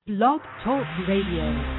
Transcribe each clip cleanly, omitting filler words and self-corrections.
Blog Talk Radio.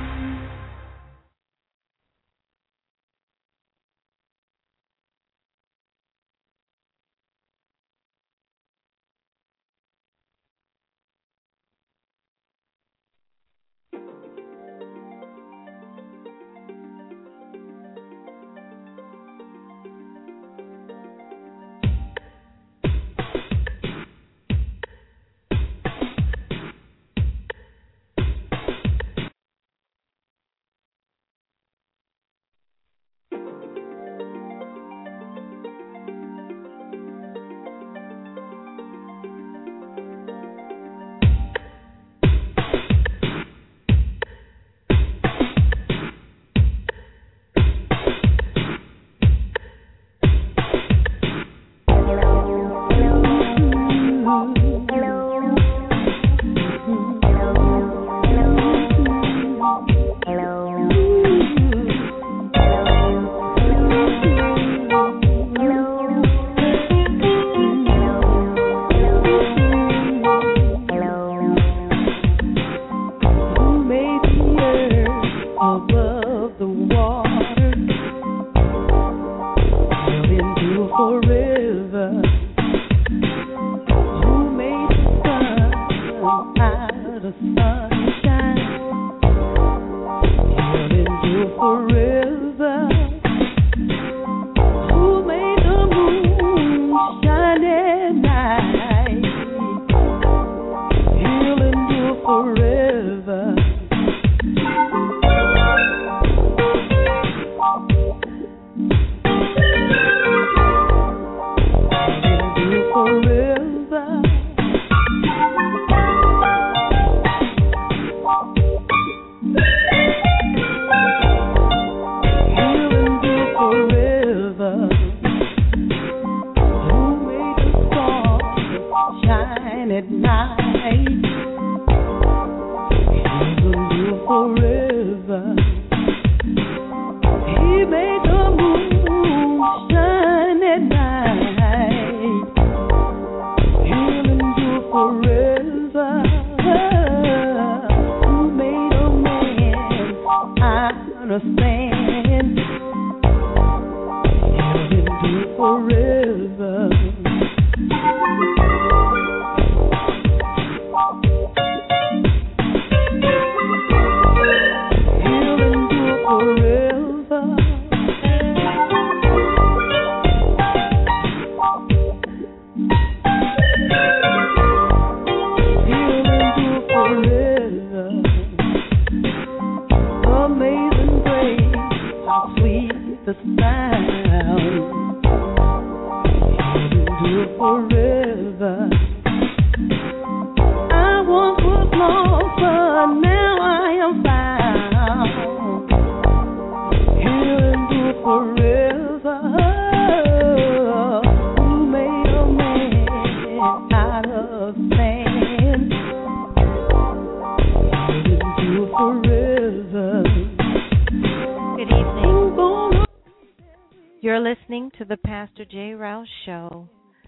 You're listening to the Pastor J. Rouse Show.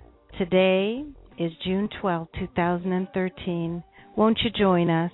Today is June 12, 2013. Won't you join us?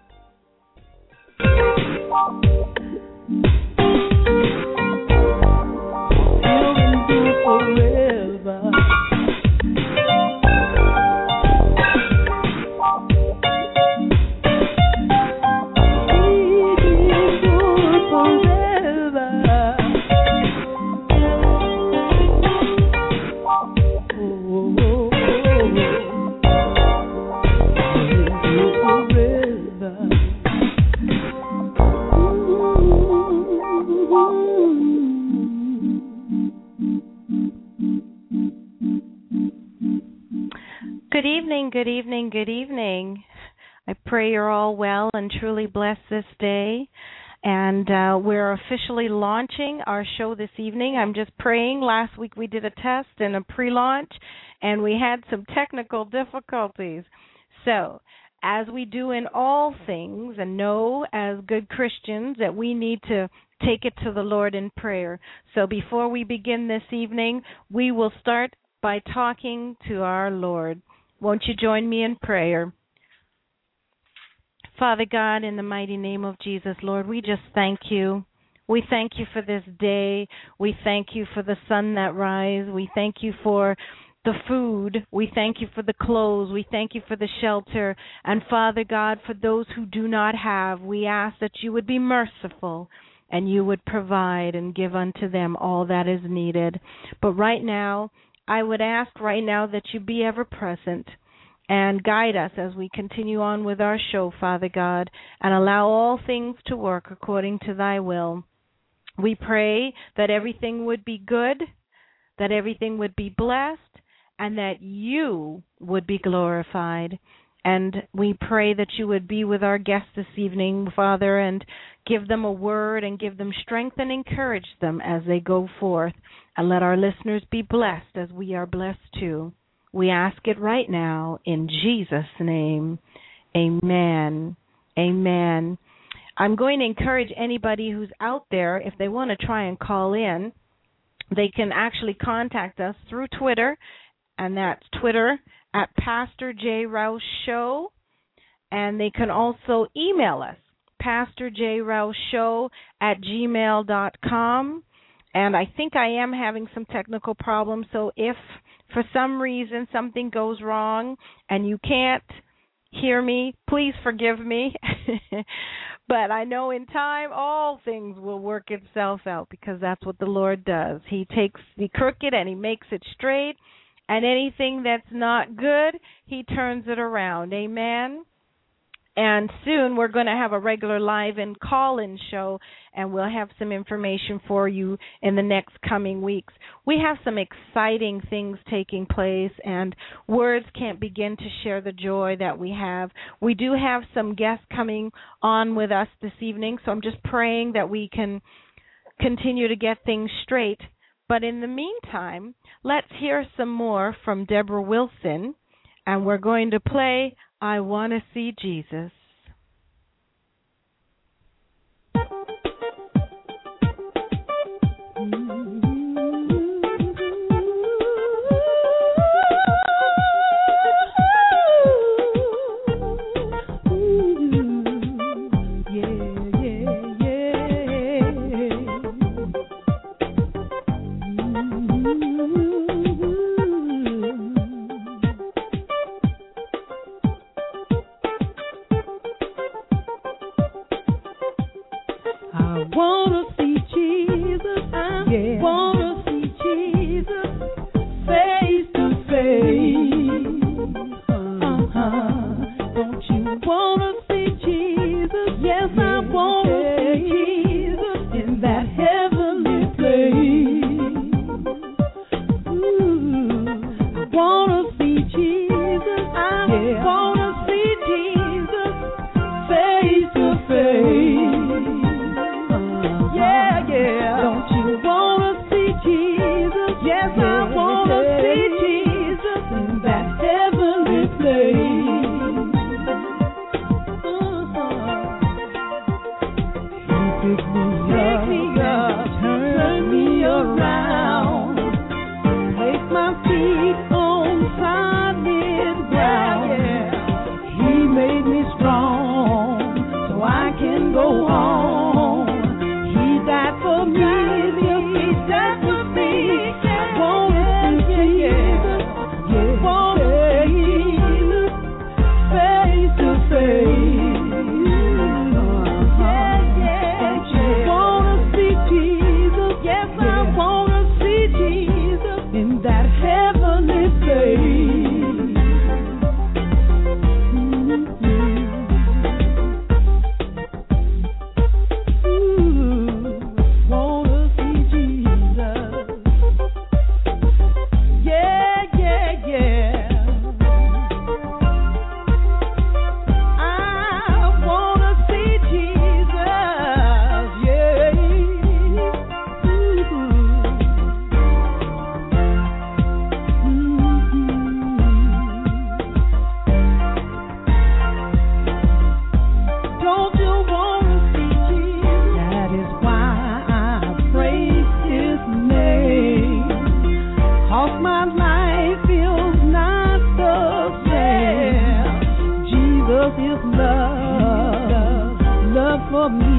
Good evening. I pray you're all well and truly blessed this day. And we're officially launching our show this evening. I'm just praying. Last week we did a test and a pre-launch, and we had some technical difficulties. So, as we do in all things, and know as good Christians that we need to take it to the Lord in prayer. So before we begin this evening, we will start by talking to our Lord. Won't you join me in prayer? Father God, in the mighty name of Jesus, Lord, we just thank you. We thank you for this day. We thank you for the sun that rises. We thank you for the food. We thank you for the clothes. We thank you for the shelter. And Father God, for those who do not have, we ask that you would be merciful and you would provide and give unto them all that is needed. But right now, I would ask right now that you be ever present and guide us as we continue on with our show, Father God, and allow all things to work according to thy will. We pray that everything would be good, that everything would be blessed, and that you would be glorified. And we pray that you would be with our guests this evening, Father, and give them a word and give them strength and encourage them as they go forth. And let our listeners be blessed as we are blessed too. We ask it right now in Jesus' name. Amen. Amen. I'm going to encourage anybody who's out there, if they want to try and call in, they can actually contact us through Twitter, and that's Twitter at Pastor J. Rouse Show. And they can also email us, pastorjrouseshow@gmail.com. And I think I am having some technical problems, so if for some reason something goes wrong and you can't hear me, please forgive me. But I know in time all things will work itself out, because that's what the Lord does. He takes the crooked and he makes it straight, and anything that's not good, he turns it around. Amen. And soon we're going to have a regular live and call-in show, and we'll have some information for you in the next coming weeks. We have some exciting things taking place, and words can't begin to share the joy that we have. We do have some guests coming on with us this evening, so I'm just praying that we can continue to get things straight. But in the meantime, let's hear some more from Deborah Wilson, and we're going to play I Want to See Jesus.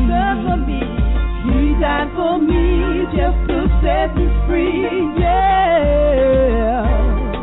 He died for me just to set me free, yeah.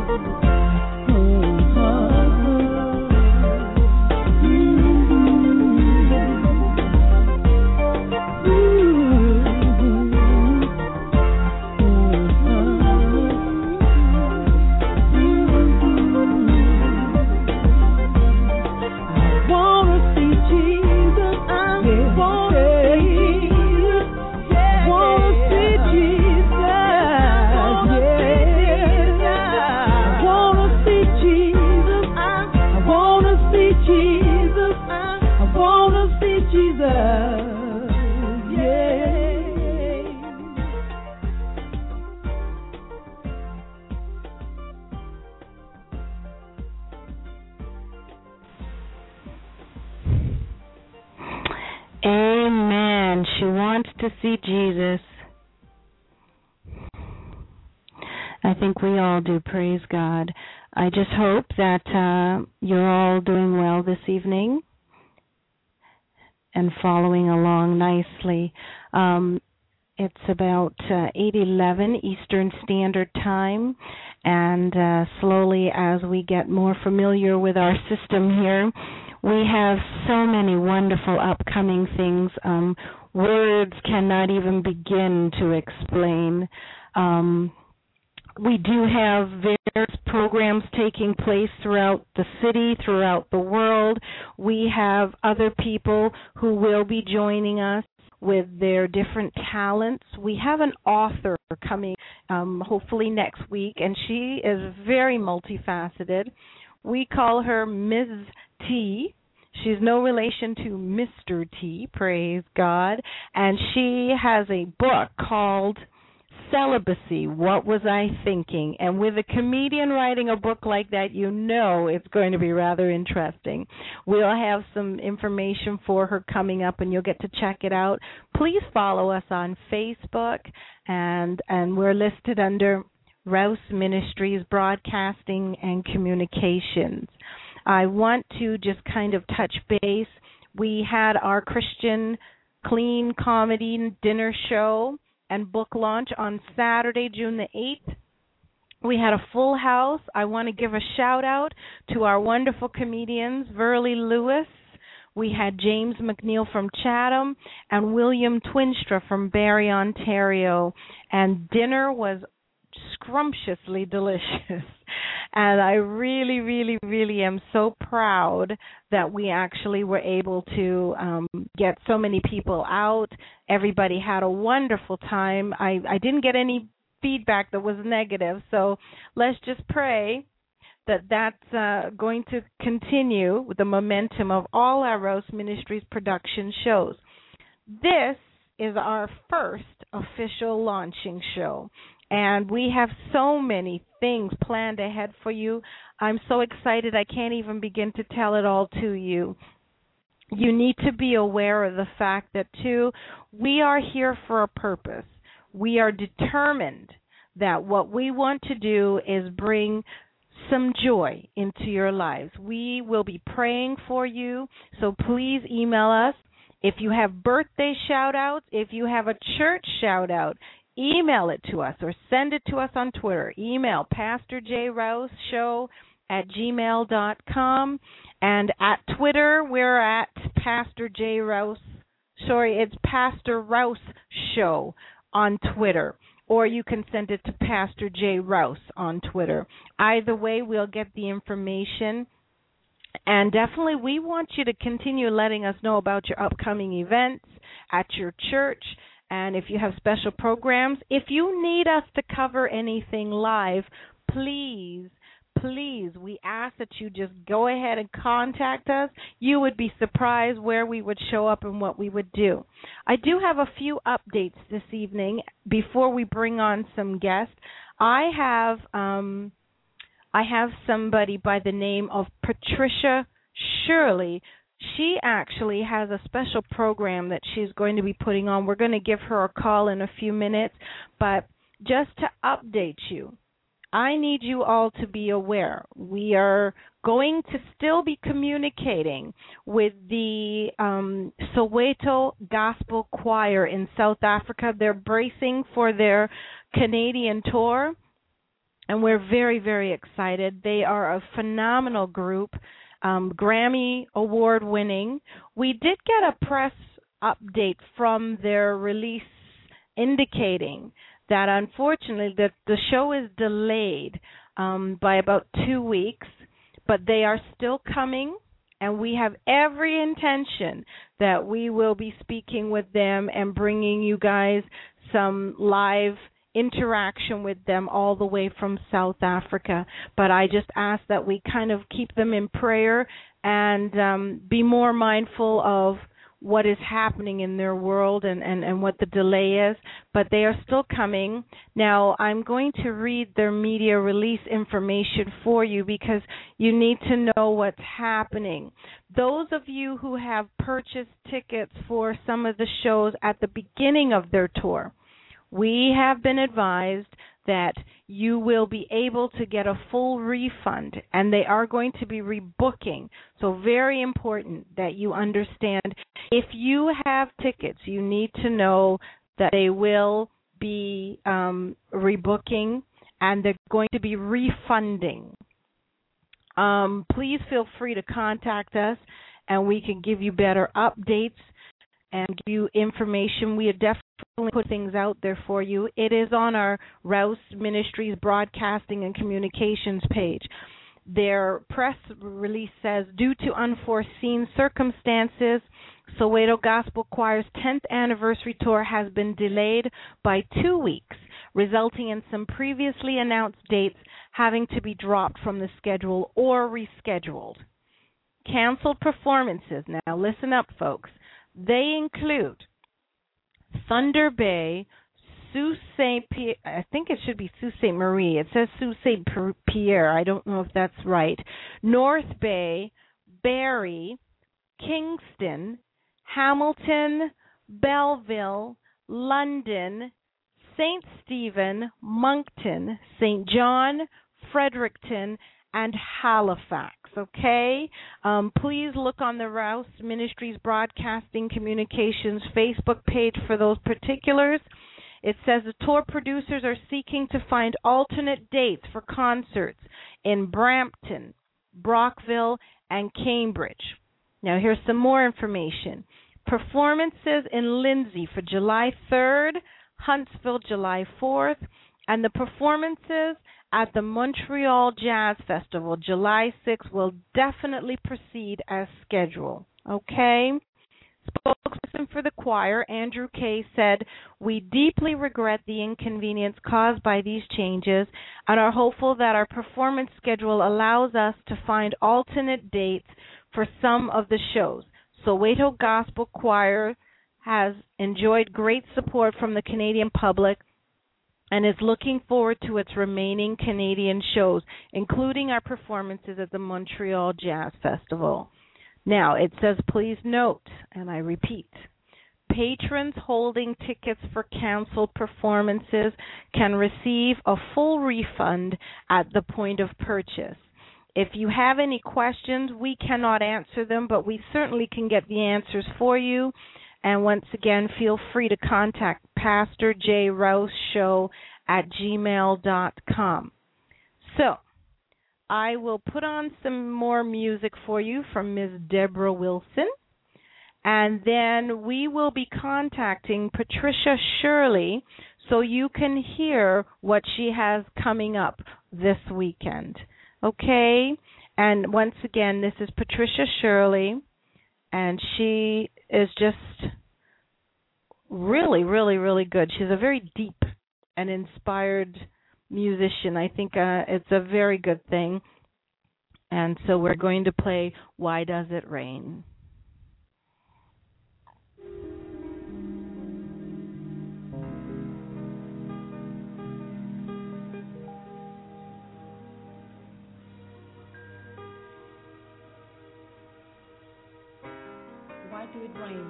Amen. She wants to see Jesus. I think we all do, praise God. I just hope that you're all doing well this evening and following along nicely. It's about 8:11 Eastern Standard Time, and slowly as we get more familiar with our system here, we have so many wonderful upcoming things. Words cannot even begin to explain. We do have various programs taking place throughout the city, throughout the world. We have other people who will be joining us with their different talents. We have an author coming hopefully next week, and she is very multifaceted. We call her Ms. T. She's no relation to Mr. T, praise God. And she has a book called Celibacy, What Was I Thinking? And with a comedian writing a book like that, you know it's going to be rather interesting. We'll have some information for her coming up, and you'll get to check it out. Please follow us on Facebook, and we're listed under Rouse Ministries Broadcasting and Communications. I want to just kind of touch base. We had our Christian Clean Comedy Dinner Show and book launch on Saturday, June the 8th. We had a full house. I want to give a shout-out to our wonderful comedians, Verly Lewis. We had James McNeil from Chatham and William Twinstra from Barrie, Ontario. And dinner was scrumptiously delicious. And I really, really, really am so proud that we actually were able to get so many people out. Everybody had a wonderful time. I didn't get any feedback that was negative, so let's just pray that that's going to continue with the momentum of all our Rouse Ministries production shows. This is our first official launching show. And we have so many things planned ahead for you. I'm so excited I can't even begin to tell it all to you. You need to be aware of the fact that, too, we are here for a purpose. We are determined that what we want to do is bring some joy into your lives. We will be praying for you, so please email us. If you have birthday shout-outs, if you have a church shout-out, email it to us or send it to us on Twitter. Email pastorjrouse@gmail.com. And at Twitter, we're at Pastor J. Rouse. Sorry, it's Pastor Rouse Show on Twitter. Or you can send it to Pastor J. Rouse on Twitter. Either way, we'll get the information. And definitely, we want you to continue letting us know about your upcoming events at your church. And if you have special programs, if you need us to cover anything live, please, we ask that you just go ahead and contact us. You would be surprised where we would show up and what we would do. I do have a few updates this evening before we bring on some guests. I have somebody by the name of Patricia Shirley. She actually has a special program that she's going to be putting on. We're going to give her a call in a few minutes. But just to update you, I need you all to be aware. We are going to still be communicating with the Soweto Gospel Choir in South Africa. They're bracing for their Canadian tour, and we're very, very excited. They are a phenomenal group, Grammy Award winning. We did get a press update from their release indicating that unfortunately the show is delayed by about 2 weeks, but they are still coming, and we have every intention that we will be speaking with them and bringing you guys some live interaction with them all the way from South Africa. But I just ask that we kind of keep them in prayer and be more mindful of what is happening in their world and what the delay is, but they are still coming. Now, I'm going to read their media release information for you because you need to know what's happening. Those of you who have purchased tickets for some of the shows at the beginning of their tour, we have been advised that you will be able to get a full refund, and they are going to be rebooking. So very important that you understand. If you have tickets, you need to know that they will be rebooking, and they're going to be refunding. Please feel free to contact us, and we can give you better updates and give you information. We are definitely put things out there for you. It is on our Rouse Ministries Broadcasting and Communications page. Their press release says, due to unforeseen circumstances, Soweto Gospel Choir's 10th anniversary tour has been delayed by 2 weeks, resulting in some previously announced dates having to be dropped from the schedule or rescheduled. Canceled performances. Now listen up, folks. They include Thunder Bay, Sault Ste. Pierre, I think it should be Sault Ste. Marie. It says Sault Ste. Pierre. I don't know if that's right. North Bay, Barrie, Kingston, Hamilton, Belleville, London, St. Stephen, Moncton, St. John, Fredericton, and Halifax, okay? Please look on the Rouse Ministries Broadcasting Communications Facebook page for those particulars. It says the tour producers are seeking to find alternate dates for concerts in Brampton, Brockville, and Cambridge. Now here's some more information. Performances in Lindsay for July 3rd, Huntsville July 4th, and the performances at the Montreal Jazz Festival July 6th will definitely proceed as scheduled. Okay? Spokesperson for the choir, Andrew Kay, said, "We deeply regret the inconvenience caused by these changes and are hopeful that our performance schedule allows us to find alternate dates for some of the shows. Soweto Gospel Choir has enjoyed great support from the Canadian public and is looking forward to its remaining Canadian shows, including our performances at the Montreal Jazz Festival." Now, it says, please note, and I repeat, patrons holding tickets for canceled performances can receive a full refund at the point of purchase. If you have any questions, we cannot answer them, but we certainly can get the answers for you. And once again, feel free to contact Pastor J. Rouse Show at gmail.com. So, I will put on some more music for you from Ms. Deborah Wilson, and then we will be contacting Patricia Shirley so you can hear what she has coming up this weekend. Okay? And once again, this is Patricia Shirley, and she is just really, really, really good. She's a very deep and inspired musician. I think it's a very good thing. And so we're going to play Why Does It Rain? Why do it rain?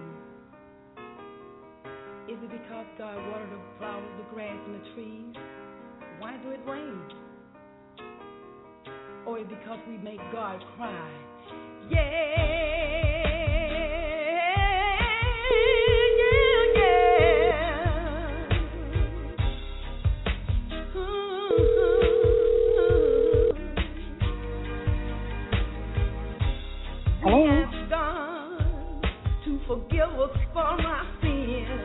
Is it because God watered the flowers, the grass, and the trees? Why do it rain? or is it because we make God cry? Yeah. Hello. We ask God to forgive us for our sins,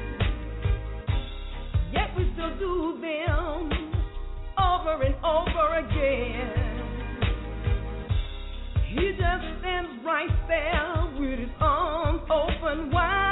yet we still do them over and over again. He just stands right there with his arms open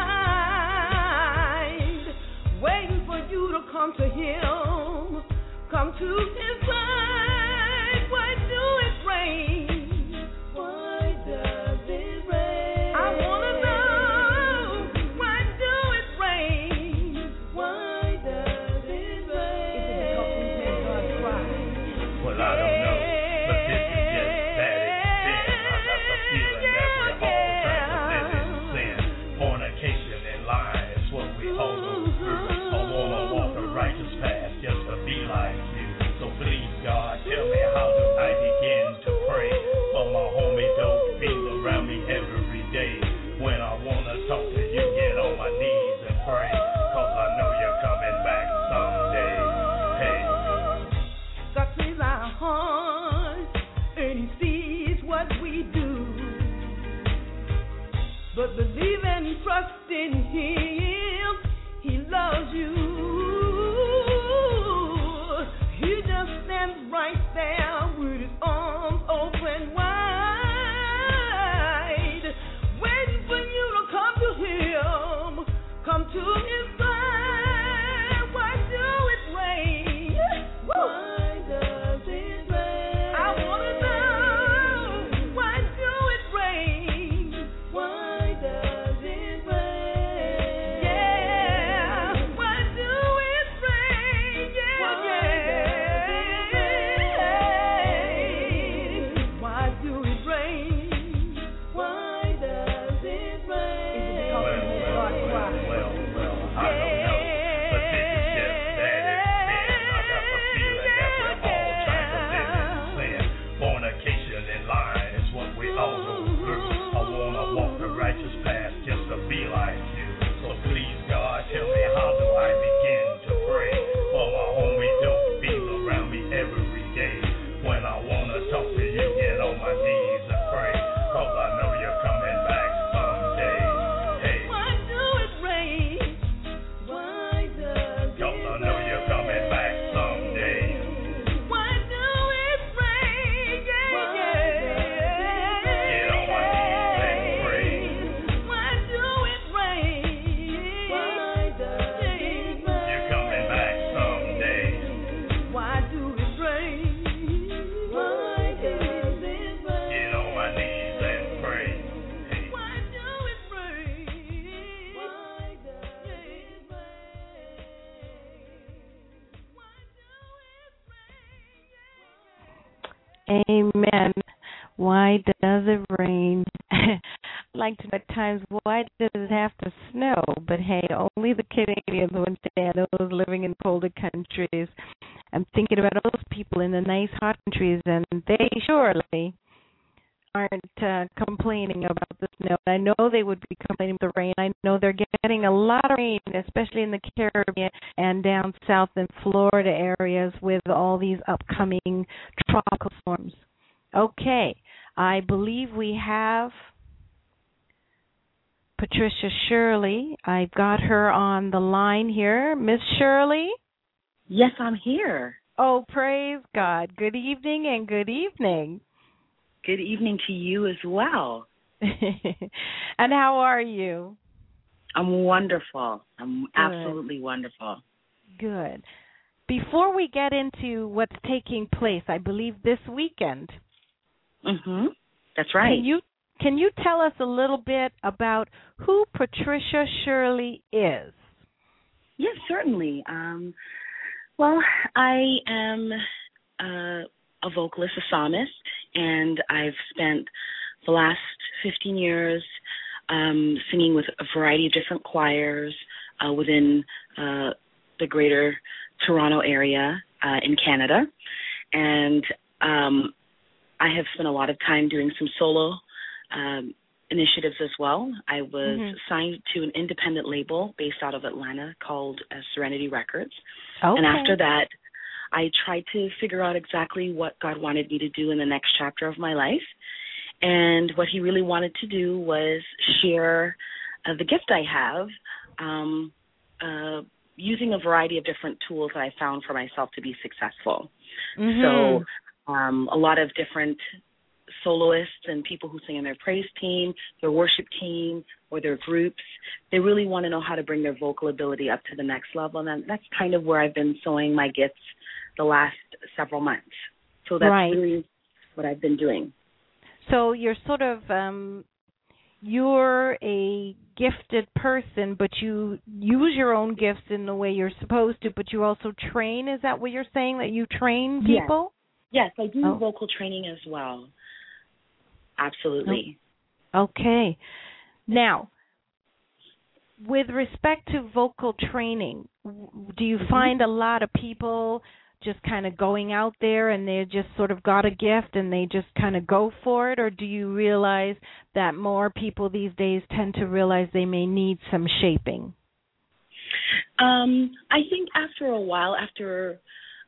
wide, waiting for you to come to him, come to his side. Why do it rain? Why does it rain? I wanna know, why do it rain? Why does it rain? Is it because we make God cry? Well, I don't know, but this is just bad as sin. I got the feeling that we're all trying to live in sin. Fornication and lying is what we all go through. I wanna walk a righteous path just to be like you. So please, God, tell me, how do I begin to pray for my homie dope fiends around me every day? When I wanna talk to you, get on my knees and pray, 'cause I know you're coming back someday. Hey. God sees our hearts and he sees what we do. But believe and trust in him, he loves you. He just stands right there with his arms open wide, waiting for you to come to him, come to his side. Why do it rain? Woo! Why does it rain? I wanna know, why do it rain? Why does it rain? Yeah, why do it rain? Yeah, why do it rain? Why does it rain? Is it because we make God cry? Well, I don't know, but this is just bad as sin. I got the feeling that we're all trying to live in sin. Fornication and lying is what we all go through. I wanna walk the righteous path just to be like you. So please, God, tell me, how do I begin to pray for my homie dope fiends around me every day? When I wanna talk to you, get on my knees and pray, 'cause I know you're coming back someday. Hey. Why do it rain? Why does it 'Cause I know you're coming back someday. Why do it rain? Yeah, Get on my knees and pray. Why do it rain? Why does it rain? You're coming back someday. Why do it rain? Why does it rain? Get on my knees and pray. Hey. Why do it rain? Why does it rain? Why do it rain? Amen. Why does it rain? I'd like to know at times, why does it have to snow? But hey, only the Canadians would understand, those living in colder countries. I'm thinking about those people in the nice hot countries, and they surely aren't complaining about the snow. I know they would be complaining about the rain. I know they're getting a lot of rain, especially in the Caribbean and down south in Florida areas with all these upcoming tropical storms. Okay, I believe we have Patricia Shirley. I've got her on the line here. Miss Shirley? Yes, I'm here. Oh, praise God. Good evening and good evening. Good evening to you as well. And how are you? I'm wonderful. I'm absolutely wonderful. Good. Before we get into what's taking place, I believe this weekend. Mhm. That's right. Can you tell us a little bit about who Patricia Shirley is? Yes, certainly. Well, I am a vocalist, a psalmist, and I've spent the last 15 years singing with a variety of different choirs within the greater Toronto area in Canada. And I have spent a lot of time doing some solo initiatives as well. I was signed to an independent label based out of Atlanta called Serenity Records. Okay. And after that, I tried to figure out exactly what God wanted me to do in the next chapter of my life. And what he really wanted to do was share the gift I have, using a variety of different tools that I found for myself to be successful. So a lot of different soloists and people who sing in their praise team, their worship team, or their groups, they really want to know how to bring their vocal ability up to the next level. And that's kind of where I've been sowing my gifts the last several months. So that's really what I've been doing. So you're sort of, you're a gifted person, but you use your own gifts in the way you're supposed to, but you also train. Is that what you're saying, that you train people? Yes, I do vocal training as well. Absolutely. Okay. Now, with respect to vocal training, do you find a lot of people just kind of going out there and they just sort of got a gift and they just kind of go for it? Or do you realize that more people these days tend to realize they may need some shaping? I think after a while, after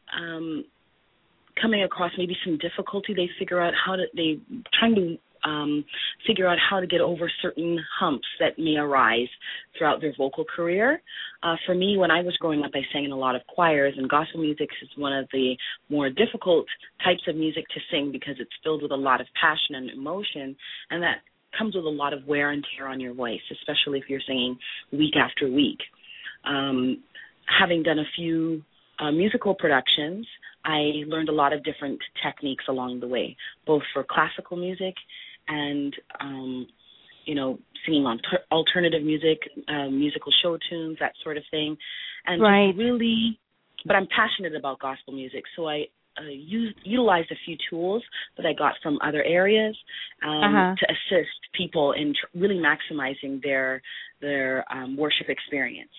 coming across maybe some difficulty, they figure out trying to figure out how to get over certain humps that may arise throughout their vocal career. For me, when I was growing up, I sang in a lot of choirs, and gospel music is one of the more difficult types of music to sing because it's filled with a lot of passion and emotion, and that comes with a lot of wear and tear on your voice, especially if you're singing week after week. Having done a few musical productions, I learned a lot of different techniques along the way, both for classical music and, singing on alternative music, musical show tunes, that sort of thing. And but I'm passionate about gospel music, so I utilized a few tools that I got from other areas to assist people in really maximizing their worship experience.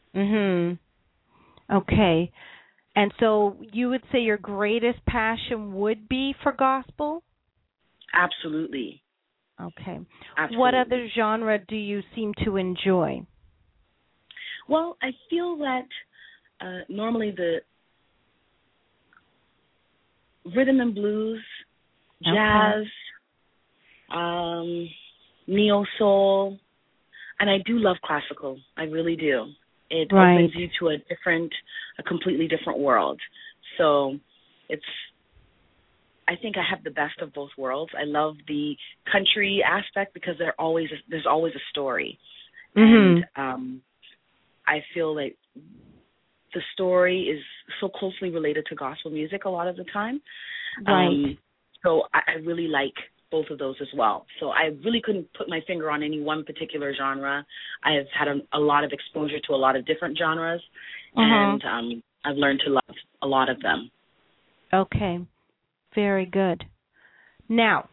Okay. And so you would say your greatest passion would be for gospel? Absolutely. Okay. Absolutely. What other genre do you seem to enjoy? Well, I feel that normally the rhythm and blues, jazz, neo-soul, and I do love classical. I really do. It opens you to a completely different world. So I think I have the best of both worlds. I love the country aspect because there's always a story. And I feel like the story is so closely related to gospel music a lot of the time. So I really like both of those as well. So I really couldn't put my finger on any one particular genre. I have had a lot of exposure to a lot of different genres, and I've learned to love a lot of them. Okay, very good. Now,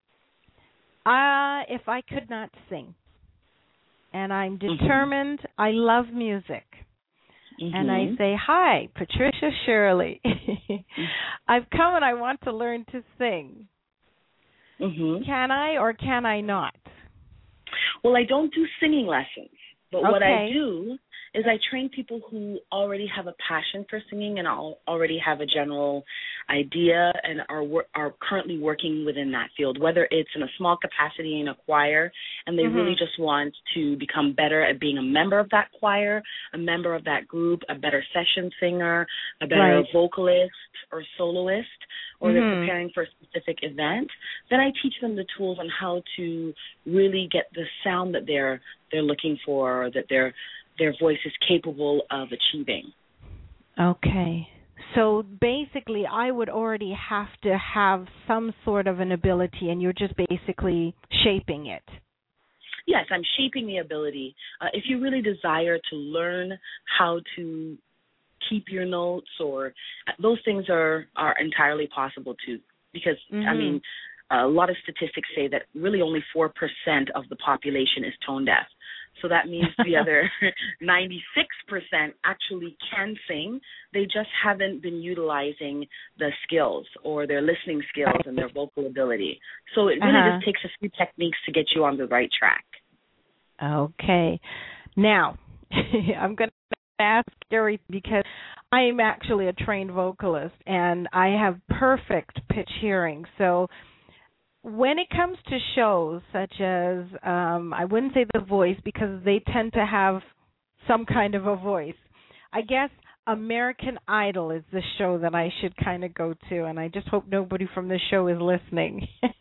if I could not sing, and I'm determined, I love music, and I say, hi, Patricia Shirley. I've come and I want to learn to sing. Can I or can I not? Well, I don't do singing lessons, but what I do is I train people who already have a passion for singing and already have a general idea and are currently working within that field, whether it's in a small capacity in a choir and they really just want to become better at being a member of that choir, a member of that group, a better session singer, a better vocalist or soloist, or they're preparing for a specific event. Then I teach them the tools on how to really get the sound that they're looking for, or that their voice is capable of achieving. Okay. So basically, I would already have to have some sort of an ability, and you're just basically shaping it. Yes, I'm shaping the ability. If you really desire to learn how to keep your notes, or those things are entirely possible too, because, I mean, a lot of statistics say that really only 4% of the population is tone deaf. So that means the other 96% actually can sing. They just haven't been utilizing the skills or their listening skills and their vocal ability. So it really just takes a few techniques to get you on the right track. Okay. Now, I'm going to ask Gary because I am actually a trained vocalist and I have perfect pitch hearing. So when it comes to shows such as, I wouldn't say The Voice because they tend to have some kind of a voice. I guess American Idol is the show that I should kind of go to, and I just hope nobody from the show is listening.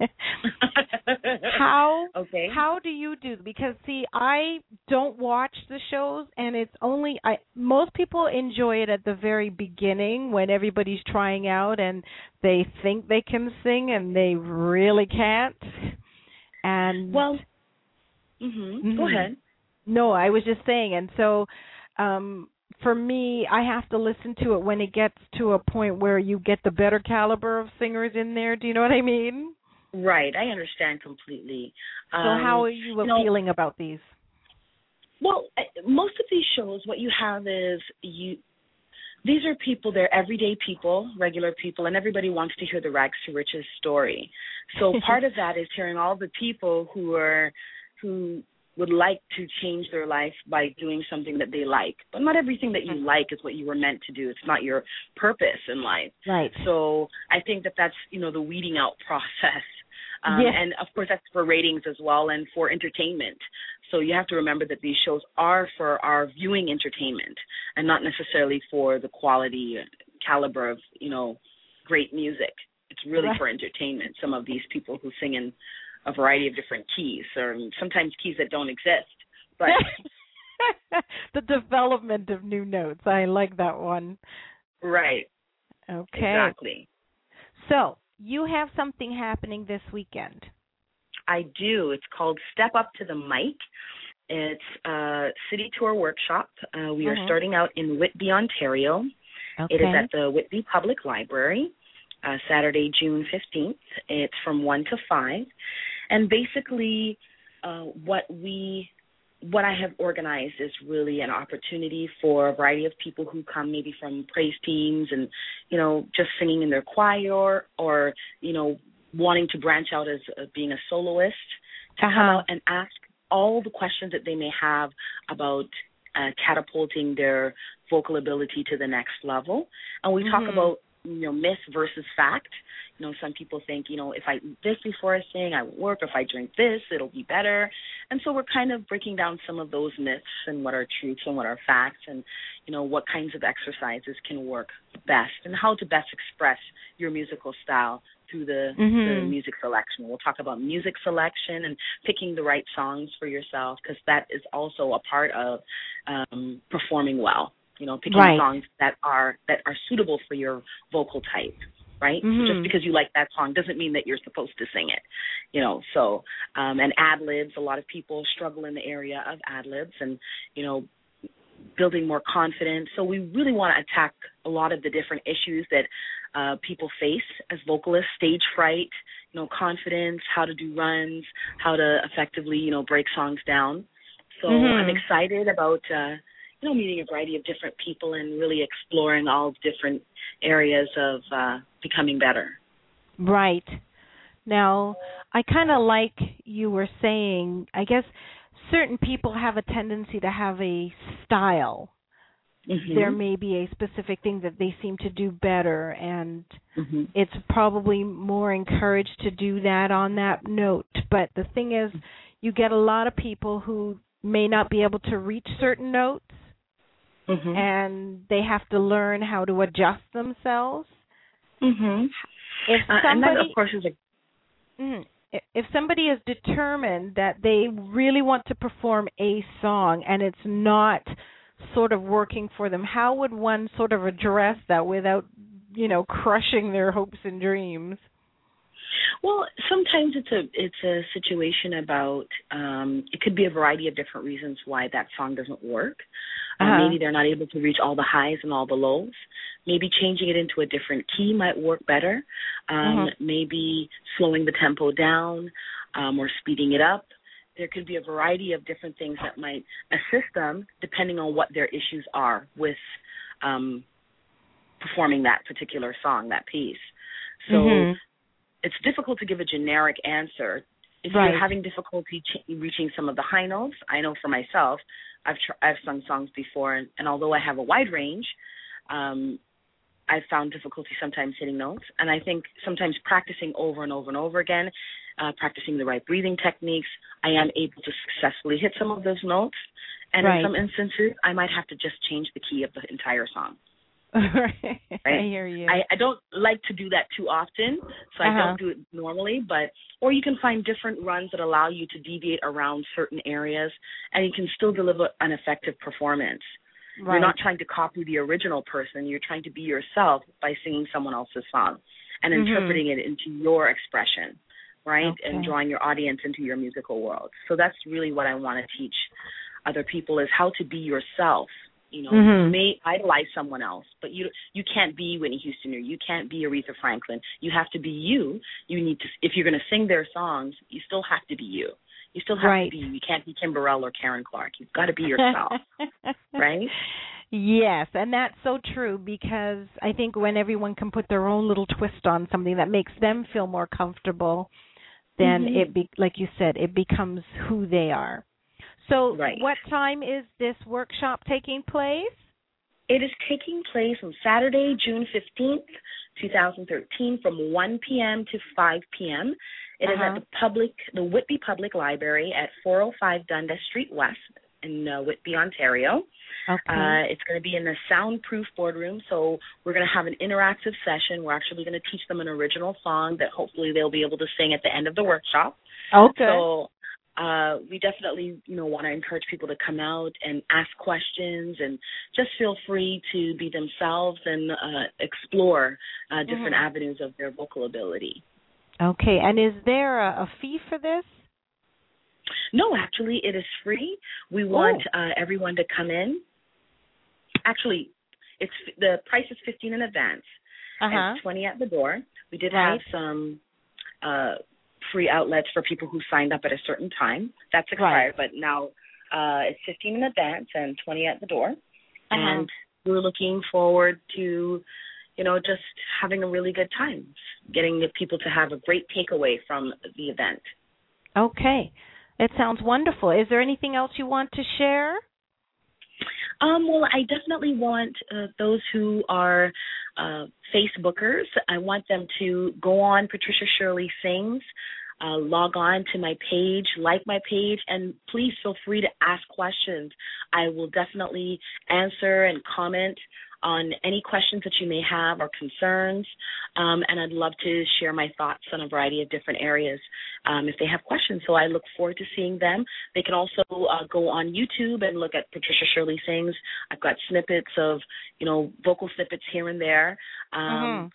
How do you do? Because see, I don't watch the shows, and it's only most people enjoy it at the very beginning when everybody's trying out and they think they can sing and they really can't. And go ahead. No, I was just saying, and so. For me, I have to listen to it when it gets to a point where you get the better caliber of singers in there. Do you know what I mean? Right. I understand completely. So how are you feeling about these? Well, most of these shows, what you have is these are people, they're everyday people, regular people, and everybody wants to hear the rags to riches story. So part of that is hearing all the people who would like to change their life by doing something that they like. But not everything that you like is what you were meant to do. It's not your purpose in life. Right. So I think that's, the weeding out process. And, of course, that's for ratings as well and for entertainment. So you have to remember that these shows are for our viewing entertainment and not necessarily for the quality, caliber of, great music. It's really for entertainment, some of these people who sing in a variety of different keys, or sometimes keys that don't exist. But the development of new notes. I like that one. Right. Okay. Exactly. So you have something happening this weekend. I do. It's called Step Up to the Mic. It's a city tour workshop. We are starting out in Whitby, Ontario. Okay. It is at the Whitby Public Library, Saturday, June 15th. It's from 1 to 5. And basically, what I have organized is really an opportunity for a variety of people who come maybe from praise teams and, just singing in their choir or wanting to branch out as being a soloist to come out and ask all the questions that they may have about catapulting their vocal ability to the next level. And we talk about, myth versus fact. Some people think, if I eat this before I sing, I will work. If I drink this, it'll be better. And so we're kind of breaking down some of those myths and what are truths and what are facts and, what kinds of exercises can work best and how to best express your musical style through the music selection. We'll talk about music selection and picking the right songs for yourself because that is also a part of performing well. Picking songs that are suitable for your vocal type, right? So just because you like that song doesn't mean that you're supposed to sing it, So, and ad-libs, a lot of people struggle in the area of ad-libs and, building more confidence. So we really want to attack a lot of the different issues that people face as vocalists, stage fright, confidence, how to do runs, how to effectively, break songs down. So I'm excited about meeting a variety of different people and really exploring all different areas of becoming better. Right. Now, I kind of like you were saying, I guess certain people have a tendency to have a style. There may be a specific thing that they seem to do better, and it's probably more encouraged to do that on that note. But the thing is, you get a lot of people who may not be able to reach certain notes, and they have to learn how to adjust themselves. If somebody, and that, of course, is if somebody is determined that they really want to perform a song and it's not sort of working for them, how would one sort of address that without, crushing their hopes and dreams? Well, sometimes it's a situation about it could be a variety of different reasons why that song doesn't work. Maybe they're not able to reach all the highs and all the lows. Maybe changing it into a different key might work better. Maybe slowing the tempo down or speeding it up. there could be a variety of different things that might assist them depending on what their issues are with performing that particular song, that piece. So it's difficult to give a generic answer. If you're having difficulty reaching some of the high notes, I know for myself, I've sung songs before, and although I have a wide range, I've found difficulty sometimes hitting notes. And I think sometimes practicing over and over and over again, practicing the right breathing techniques, I am able to successfully hit some of those notes. And in some instances, I might have to just change the key of the entire song. Right? I hear you. I don't like to do that too often, so I don't do it normally. Or you can find different runs that allow you to deviate around certain areas, and you can still deliver an effective performance. Right. You're not trying to copy the original person. You're trying to be yourself by singing someone else's song and interpreting it into your expression, right? Okay. And drawing your audience into your musical world. So that's really what I want to teach other people, is how to be yourself. You know, you may idolize someone else, but you can't be Whitney Houston, or you can't be Aretha Franklin. You have to be you. You need to, if you're going to sing their songs, you still have to be you. You still have to be you. You can't be Kim Burrell or Karen Clark. You've got to be yourself, right? Yes, and that's so true, because I think when everyone can put their own little twist on something that makes them feel more comfortable, then like you said, it becomes who they are. So what time is this workshop taking place? It is taking place on Saturday, June 15th, 2013, from 1 p.m. to 5 p.m. It is at the Whitby Public Library at 405 Dundas Street West in Whitby, Ontario. Okay. It's going to be in the soundproof boardroom, so we're going to have an interactive session. We're actually going to teach them an original song that hopefully they'll be able to sing at the end of the workshop. Okay. So we definitely, want to encourage people to come out and ask questions, and just feel free to be themselves and explore different avenues of their vocal ability. Okay, and is there a fee for this? No, actually, it is free. We want everyone to come in. Actually, the price is $15 in advance and $20 at the door. We did have some free outlets for people who signed up at a certain time. That's expired, but now it's $15 in advance and $20 at the door. And we're looking forward to, just having a really good time, getting the people to have a great takeaway from the event. Okay. It sounds wonderful. Is there anything else you want to share? Well, I definitely want those who are Facebookers, I want them to go on Patricia Shirley Sings, log on to my page, like my page, and please feel free to ask questions. I will definitely answer and comment on any questions that you may have or concerns, and I'd love to share my thoughts on a variety of different areas if they have questions. So I look forward to seeing them. They can also go on YouTube and look at Patricia Shirley Sings. I've got snippets of, vocal snippets here and there, and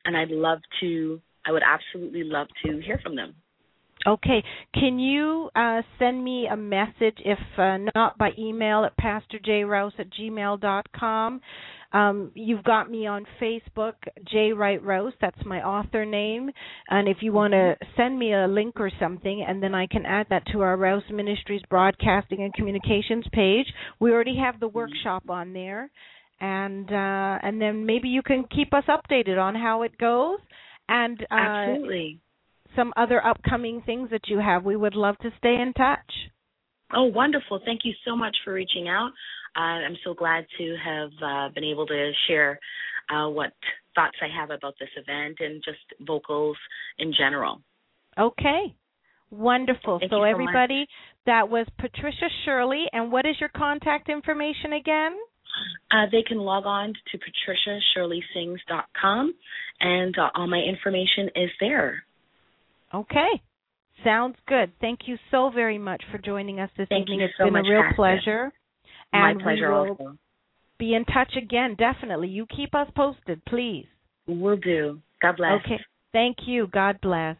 I would absolutely love to hear from them. Okay. Can you send me a message, if not by email, at pastorjrouse@gmail.com? You've got me on Facebook, J. Wright Rouse. That's my author name. And if you want to send me a link or something, and then I can add that to our Rouse Ministries Broadcasting and Communications page. We already have the workshop on there. And then maybe you can keep us updated on how it goes. And absolutely. Some other upcoming things that you have. We would love to stay in touch. Oh, wonderful. Thank you so much for reaching out. I'm so glad to have been able to share what thoughts I have about this event and just vocals in general. Okay. Wonderful. Thank so you everybody, much. That was Patricia Shirley. And what is your contact information again? They can log on to patriciashirleysings.com, and all my information is there. Okay. Sounds good. Thank you so very much for joining us this evening. It's been a real Pastor. pleasure. My and pleasure we will also. Be in touch again, definitely. You keep us posted, please. Will do. God bless. Okay. Thank you. God bless.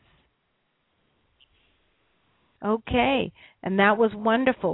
Okay. And that was wonderful.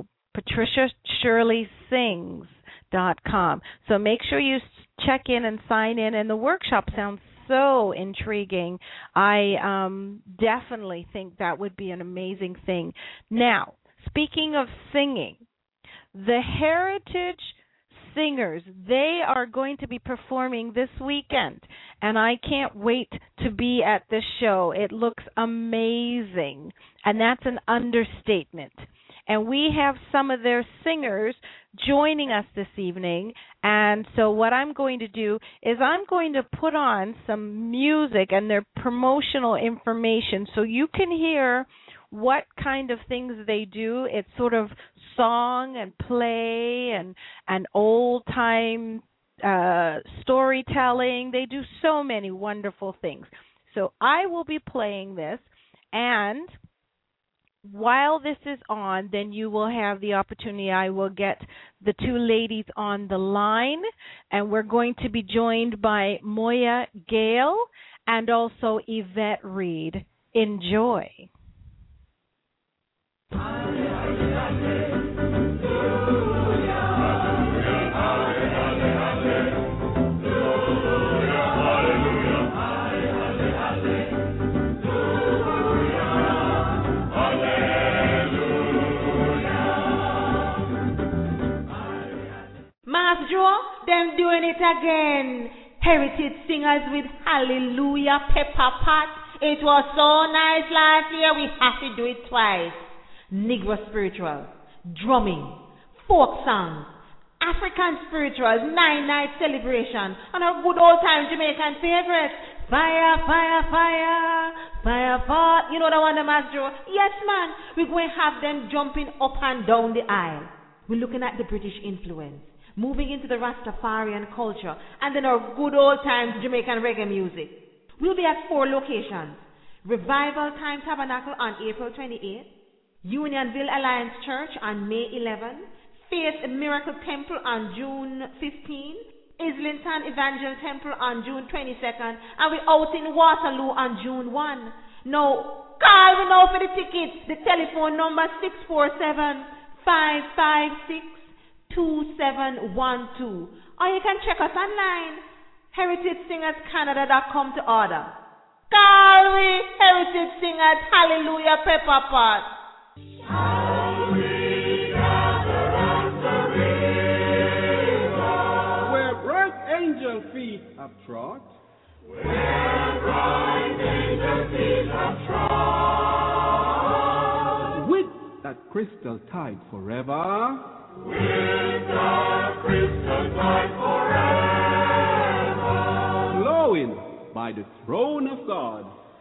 patriciashirleysings.com. So make sure you check in and sign in. And the workshop sounds so intriguing. I definitely think that would be an amazing thing. Now, speaking of singing, the Heritage Singers, they are going to be performing this weekend, and I can't wait to be at this show. It looks amazing, and that's an understatement. And we have some of their singers joining us this evening, and so what I'm going to do is I'm going to put on some music and their promotional information so you can hear what kind of things they do. It's sort of song and play and old-time storytelling. They do so many wonderful things. So I will be playing this, and while this is on, then you will have the opportunity. I will get the two ladies on the line, and we're going to be joined by Moya Gale and also Yvette Reed. Enjoy. Master Joe, them doing it again. Heritage Singers with Hallelujah Pepper Pot. It was so nice last year, we have to do it twice. Negro spirituals, drumming, folk songs, African spirituals, 9-night celebration, and our good old time Jamaican favorites. Fire, fire, fire, fire, fire. You know the one, the Master Joe? Yes, man. We're going to have them jumping up and down the aisle. We're looking at the British influence, moving into the Rastafarian culture, and then our good old times Jamaican reggae music. We'll be at 4 locations. Revival Time Tabernacle on April 28th, Unionville Alliance Church on May 11th, Faith Miracle Temple on June 15th, Islington Evangel Temple on June 22nd, and we're out in Waterloo on June 1. Now, call me now for the tickets. The telephone number 647-556-2712. Or you can check us online, heritagesingerscanada.com to order. Call me, Heritage Singers, Hallelujah Pepper Pot. Where bright angel feet have trod, with that crystal tide forever, flowing by the throne of God.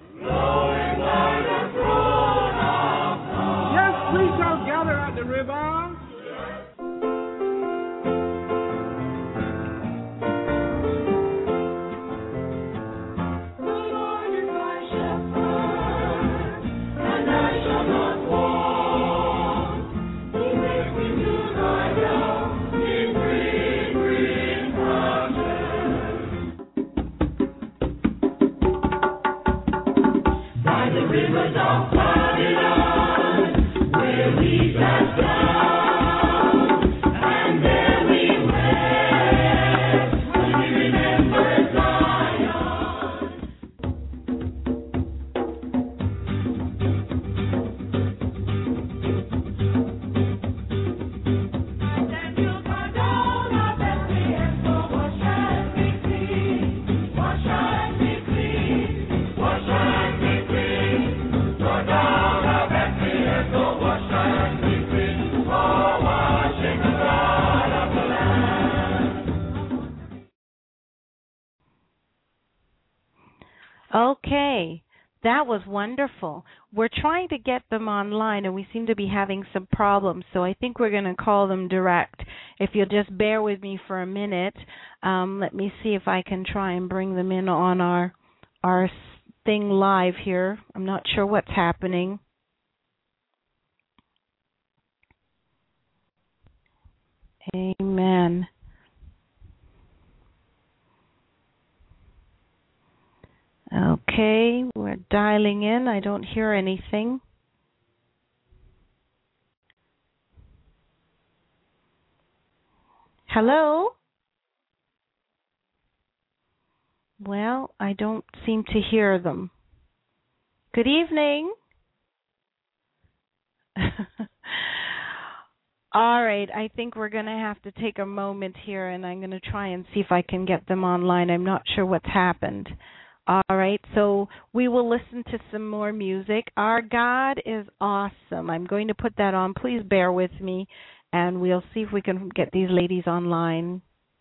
Yes, we shall gather at the river. Okay, that was wonderful. We're trying to get them online, and we seem to be having some problems, so I think we're going to call them direct. If you'll just bear with me for a minute, let me see if I can try and bring them in on our thing live here. I'm not sure what's happening. Amen. Okay, we're dialing in. I don't hear anything. Hello? Well, I don't seem to hear them. Good evening. All right, I think we're going to have to take a moment here, and I'm going to try and see if I can get them online. I'm not sure what's happened. All right, so we will listen to some more music. Our God is awesome. I'm going to put that on. Please bear with me, and we'll see if we can get these ladies online.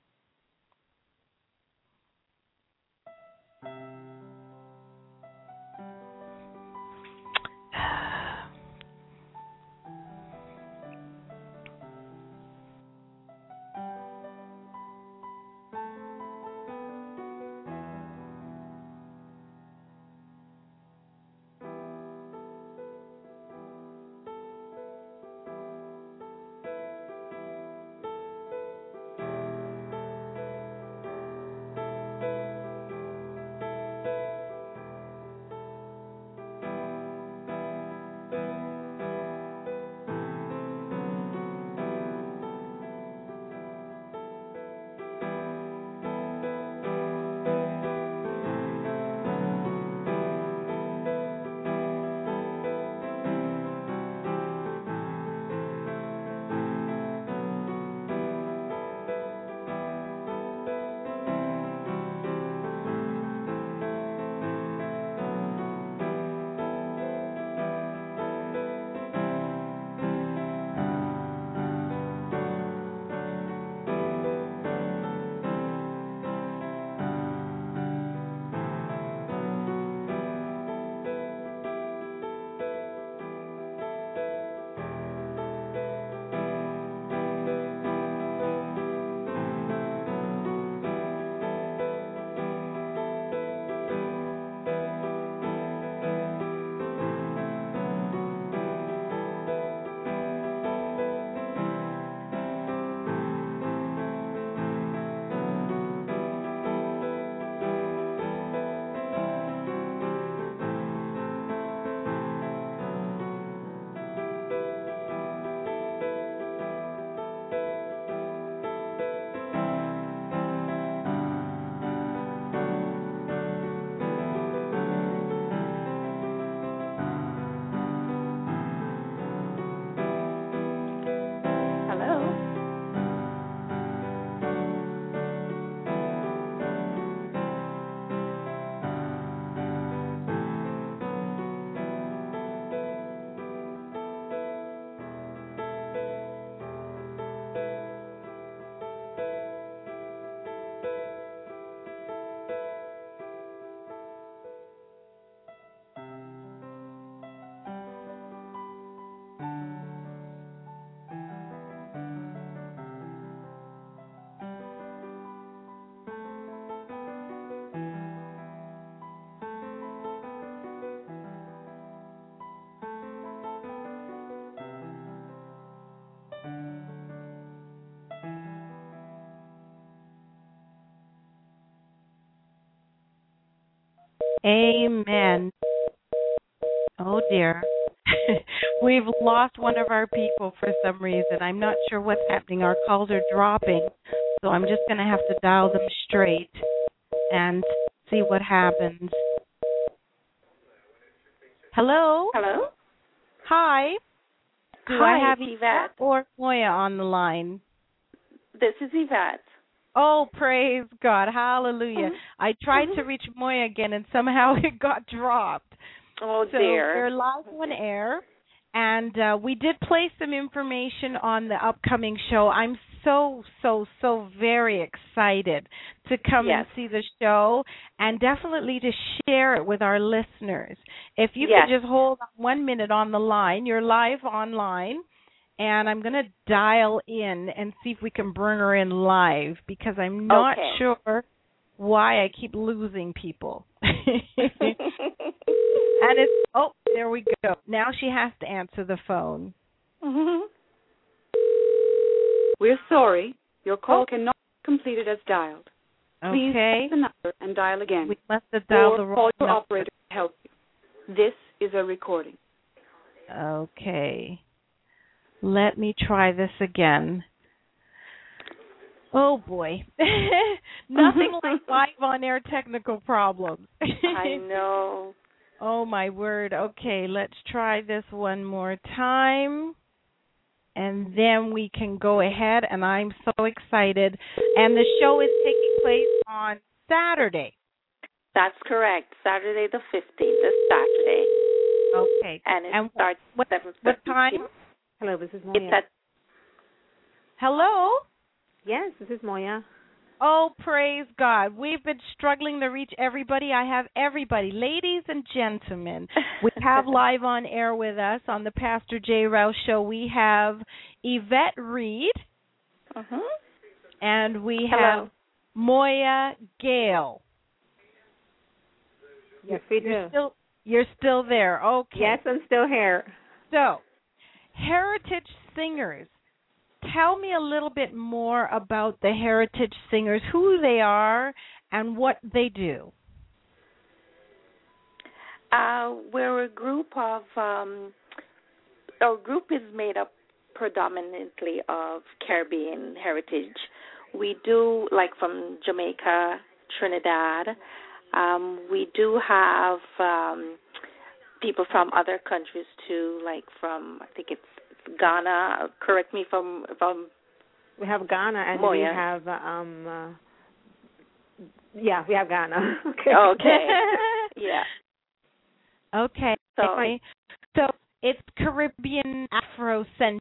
Amen. Oh, dear. We've lost one of our people for some reason. I'm not sure what's happening. Our calls are dropping, so I'm just going to have to dial them straight and see what happens. Hello? Hello? Hi. Do Hi, I have Yvette or Moya on the line? This is Yvette. Oh, praise God. Hallelujah. I tried to reach Moya again, and somehow it got dropped. Oh, So dear. we're live on air, and we did play some information on the upcoming show. I'm so very excited to come and see the show and definitely to share it with our listeners. If you could just hold 1 minute on the line, you're live online. And I'm going to dial in and see if we can bring her in live because I'm not sure why I keep losing people. And it's, there we go. Now she has to answer the phone. We're sorry. Your call cannot be completed as dialed. Please press the number and dial again. We must have dialed the wrong call your number. operator to help you. This is a recording. Okay. Let me try this again. Oh, boy. Nothing like live on-air technical problems. I know. Oh, my word. Okay, let's try this one more time. and then we can go ahead, and I'm so excited. And the show is taking place on Saturday. That's correct. Saturday the 15th, this Saturday. Okay. And it starts what 7:30. What time? Hello, this is Moya. It's at Hello? Yes, this is Moya. Oh, praise God. We've been struggling to reach everybody. I have everybody. Ladies and gentlemen, we have live on air with us on the Pastor J. Rouse Show. We have Yvette Reed. And we have Moya Gale. Yes, we do. You're still there. Okay. Yes, I'm still here. So, Heritage Singers. Tell me a little bit more about the Heritage Singers, who they are and what they do. We're a group of, our group is made up predominantly of Caribbean heritage. We do, like, from Jamaica, Trinidad. We do have people from other countries too, like from, I think it's Ghana. Correct me if I'm. We have Ghana and Moya. we have we have Ghana. Okay. Yeah. Okay. So it's Caribbean Afrocentric.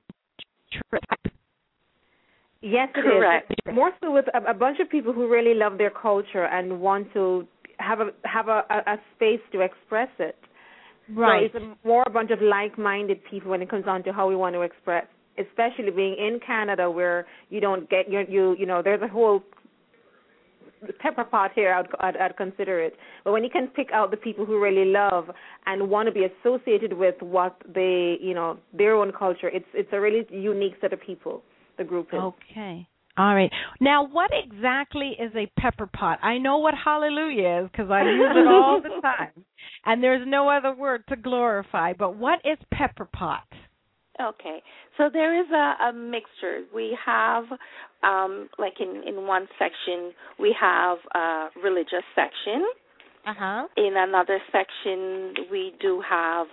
Yes, it Correct. is. More so with a bunch of people who really love their culture and want to have a space to express it. Right. So it's more a bunch of like-minded people when it comes down to how we want to express, especially being in Canada where you don't get you know there's a whole pepper pot here. I'd consider it. But when you can pick out the people who really love and want to be associated with what they their own culture, it's a really unique set of people. The group is. Okay. All right. Now, what exactly is a pepper pot? I know what hallelujah is because I use it all the time, and there's no other word to glorify. But what is pepper pot? Okay. So there is a mixture. We have, like in one section, we have a religious section. In another section, we do have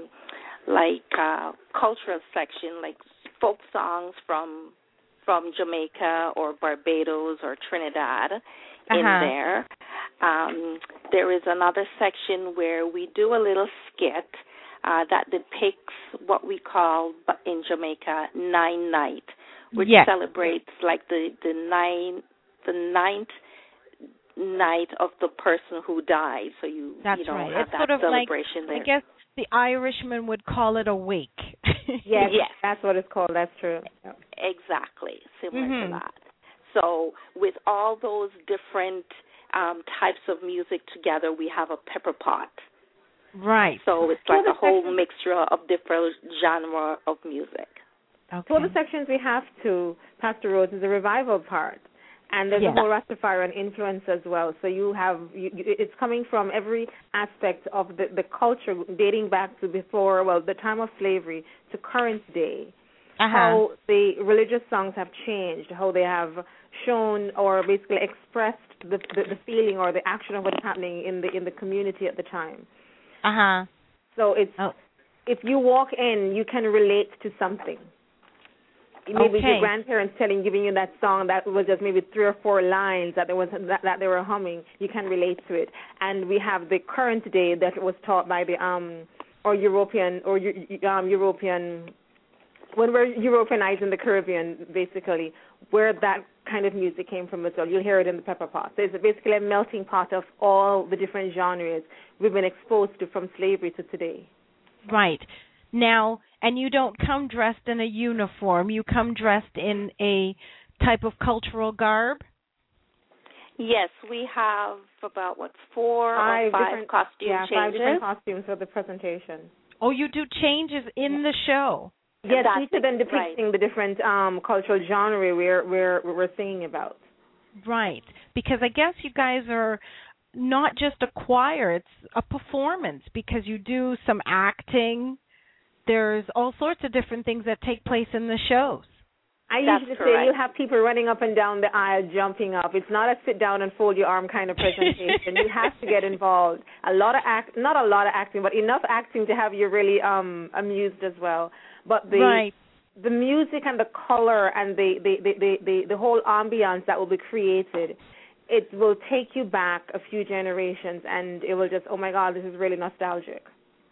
cultural section, like folk songs from Jamaica or Barbados or Trinidad in there. There is another section where we do a little skit that depicts what we call in Jamaica Nine Night, which celebrates like the ninth night of the person who died. So you That's you right. have It's that sort of celebration like, there. I guess the Irishman would call it a wake. Yes, that's what it's called. That's true. Exactly, similar to that. So with all those different types of music together, we have a pepper pot. Right. So it's like a whole mixture of different genre of music. Okay. So the sections we have to Pastor Rose is the revival part. And there's a whole Rastafarian influence as well. So you have, it's coming from every aspect of the culture dating back to before, the time of slavery to current day. How the religious songs have changed, how they have shown or basically expressed the feeling or the action of what's happening in the community at the time. So it's if you walk in, you can relate to something. Maybe your grandparents giving you that song that was just maybe 3 or 4 lines that they were humming. You can relate to it. And we have the current day that was taught by the European when we're Europeanizing the Caribbean, basically, where that kind of music came from as well. You'll hear it in the pepper pot. So it's basically a melting pot of all the different genres we've been exposed to from slavery to today. Right. Now, and you don't come dressed in a uniform. You come dressed in a type of cultural garb? Yes, we have about, 4 or 5 costume changes. 5 different costumes for the presentation. Oh, you do changes in the show? Yes, each of them depicting the different cultural genre we're singing about. Right, because I guess you guys are not just a choir, it's a performance because you do some acting. There's all sorts of different things that take place in the shows. I usually say you have people running up and down the aisle, jumping up. It's not a sit down and fold your arm kind of presentation. You have to get involved. Not a lot of acting, but enough acting to have you really amused as well. But the the music and the color and the whole ambiance that will be created, it will take you back a few generations, and it will just, oh my God, this is really nostalgic.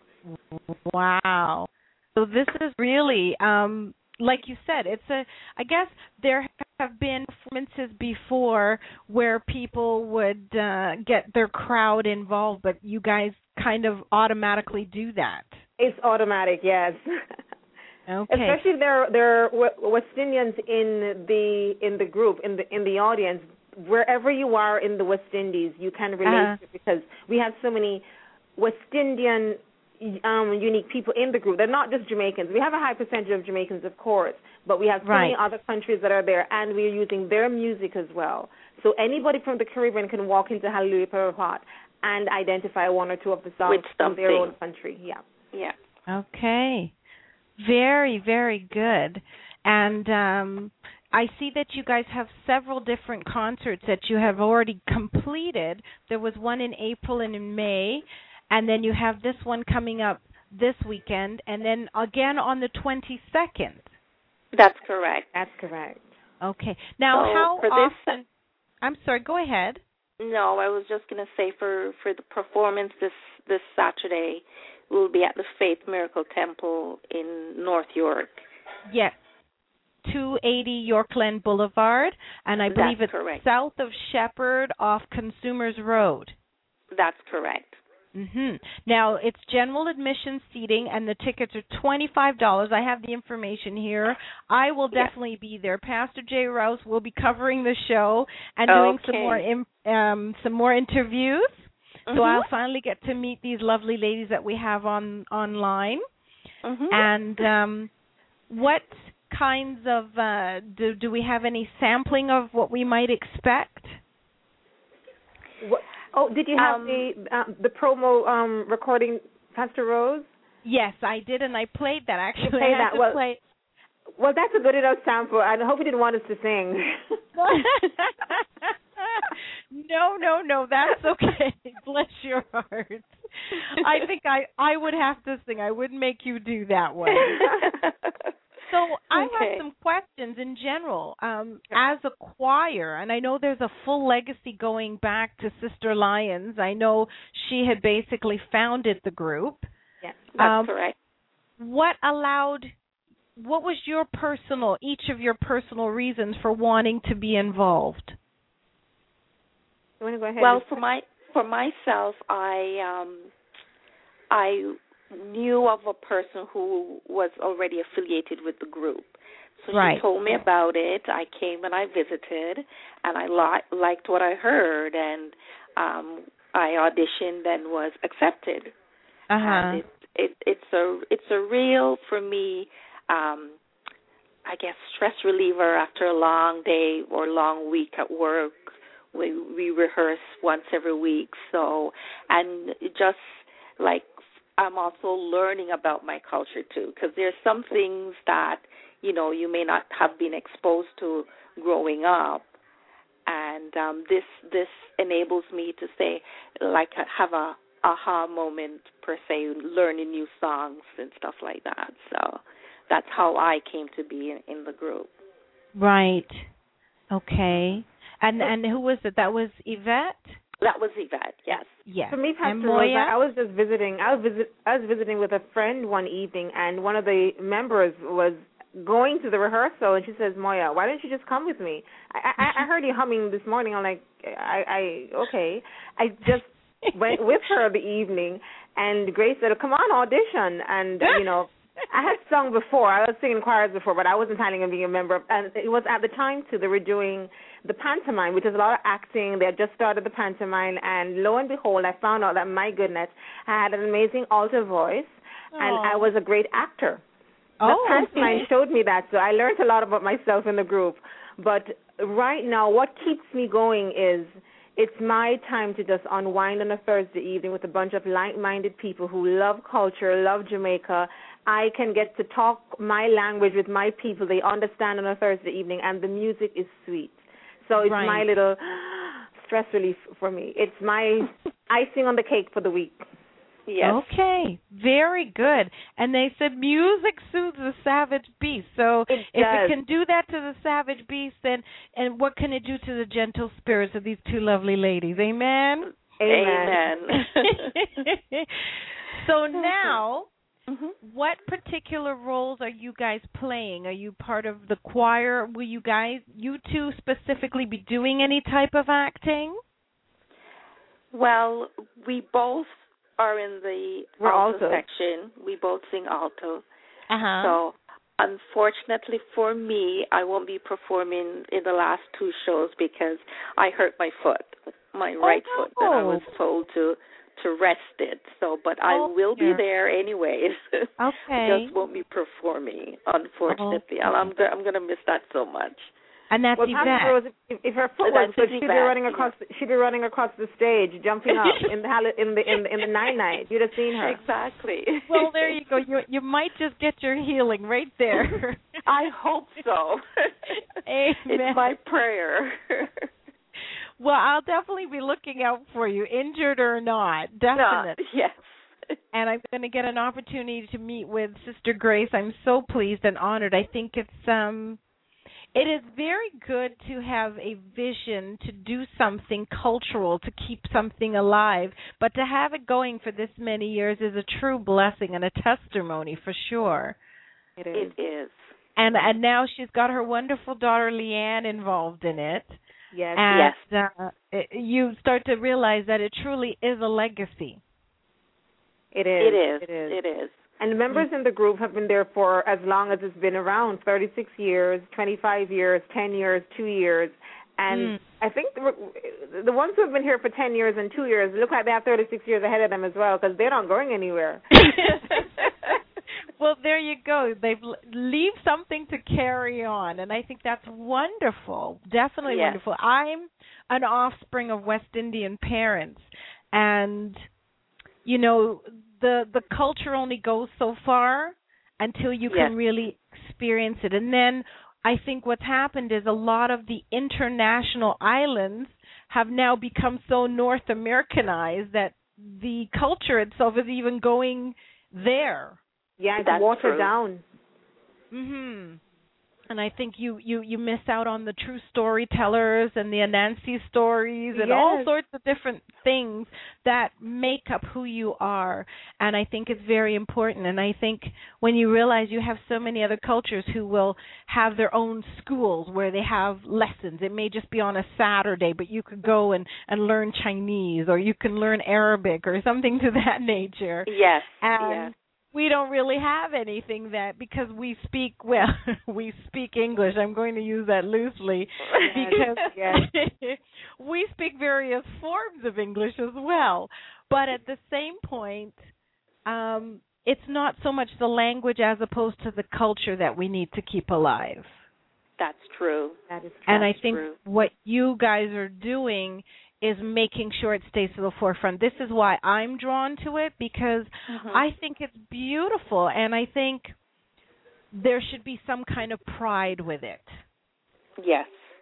Wow. So this is really, like you said, I guess there have been performances before where people would get their crowd involved, but you guys kind of automatically do that. It's automatic, yes. Okay. Especially there are West Indians in the group, in the audience. Wherever you are in the West Indies, you can relate to it, because we have so many West Indian unique people in the group. They're not just Jamaicans. We have a high percentage of Jamaicans, of course, but we have so many other countries that are there, and we're using their music as well. So anybody from the Caribbean can walk into Hallelujah Pepper Pot and identify one or two of the songs from their own country. Yeah. Yeah. Okay. Very, very good. And I see that you guys have several different concerts that you have already completed. There was one in April and in May, and then you have this one coming up this weekend, and then again on the 22nd. That's correct. That's correct. Okay. Now, so how for often? I'm sorry. Go ahead. No, I was just going to say for the performance this Saturday, we'll be at the Faith Miracle Temple in North York. Yes. 280 Yorkland Boulevard, and I believe it's correct. South of Shepherd off Consumers Road. That's correct. Now, it's general admission seating, and the tickets are $25. I have the information here. I will definitely be there. Pastor Jay Rouse will be covering the show and doing some more interviews. So I'll finally get to meet these lovely ladies that we have online. And what kinds of do we have any sampling of what we might expect? Did you have the promo recording, Pastor Rose? Yes, I did, and I played that actually. Well, that's a good enough sample. I hope you didn't want us to sing. No, that's okay. Bless your heart. I think I would have to sing. I wouldn't make you do that one. So I have some questions in general. As a choir, and I know there's a full legacy going back to Sister Lyons. I know she had basically founded the group. Yes, that's correct. What was each of your personal reasons for wanting to be involved? You want to go ahead? Well, for myself, I knew of a person who was already affiliated with the group. So she told me about it. I came and I visited, and I liked what I heard, and I auditioned and was accepted. And it's a real, for me, I guess, stress reliever after a long day or long week at work. We rehearse once every week, and just like I'm also learning about my culture too, because there's some things that you may not have been exposed to growing up, and this enables me to say, like, have a aha moment per se, learning new songs and stuff like that. So that's how I came to be in the group. Right. Okay. And who was it? That was Yvette? That was Yvette, yes. Yes. For me, Pastor Rose, I was just visiting. I was visiting with a friend one evening, and one of the members was going to the rehearsal, and she says, "Moya, why don't you just come with me?" I heard you humming this morning. I'm like, okay. I just went with her the evening, and Grace said, "Come on, audition." And I had sung before. I was singing choirs before, but I wasn't planning on being a member. And it was at the time, too, they were doing the pantomime, which is a lot of acting. They had just started the pantomime, and lo and behold, I found out that, my goodness, I had an amazing alto voice, and I was a great actor. The pantomime showed me that, so I learned a lot about myself in the group. But right now, what keeps me going is it's my time to just unwind on a Thursday evening with a bunch of like-minded people who love culture, love Jamaica. I can get to talk my language with my people. They understand on a Thursday evening, and the music is sweet. So it's my little stress relief for me. It's my icing on the cake for the week. Yes. Okay, very good. And they said music soothes the savage beast. So if it can do that to the savage beast, then and what can it do to the gentle spirits of these two lovely ladies? Amen? Amen. So now, what particular roles are you guys playing? Are you part of the choir? Will you two specifically be doing any type of acting? Well, we both are in the alto section. We both sing alto. So, unfortunately for me, I won't be performing in the last two shows because I hurt my foot, my right foot, that I was told to rest it. So, but I will be there anyways. Okay. Just won't be performing, unfortunately. I'm going to miss that so much. And that's Rose, if her foot was good, she'd be running across. She'd be running across the stage, jumping up in the night. You'd have seen her. Exactly. Well, there you go. You might just get your healing right there. I hope so. Amen. It's my prayer. Well, I'll definitely be looking out for you, injured or not. Definitely. Yes. And I'm going to get an opportunity to meet with Sister Grace. I'm so pleased and honored. I think it is very good to have a vision to do something cultural, to keep something alive, but to have it going for this many years is a true blessing and a testimony for sure. It is. And now she's got her wonderful daughter Leanne involved in it. Yes. And you start to realize that it truly is a legacy. It is. It is. And the members in the group have been there for as long as it's been around, 36 years, 25 years, 10 years, 2 years. And I think the ones who have been here for 10 years and 2 years look like they have 36 years ahead of them as well because they're not going anywhere. Well, there you go. They leave something to carry on, and I think that's wonderful, definitely wonderful. I'm an offspring of West Indian parents, and, you know, the culture only goes so far until you can really experience it. And then I think what's happened is a lot of the international islands have now become so North Americanized that the culture itself is even going there. Yeah, it's watered down. And I think you miss out on the true storytellers and the Anansi stories and all sorts of different things that make up who you are. And I think it's very important. And I think when you realize you have so many other cultures who will have their own schools where they have lessons. It may just be on a Saturday, but you could go and learn Chinese, or you can learn Arabic or something to that nature. Yes. And we don't really have anything that, because we speak English. I'm going to use that loosely because we speak various forms of English as well. But at the same point, it's not so much the language as opposed to the culture that we need to keep alive. That's true. That is true. And I think what you guys are doing is making sure it stays to the forefront. This is why I'm drawn to it, because I think it's beautiful, and I think there should be some kind of pride with it. Yes,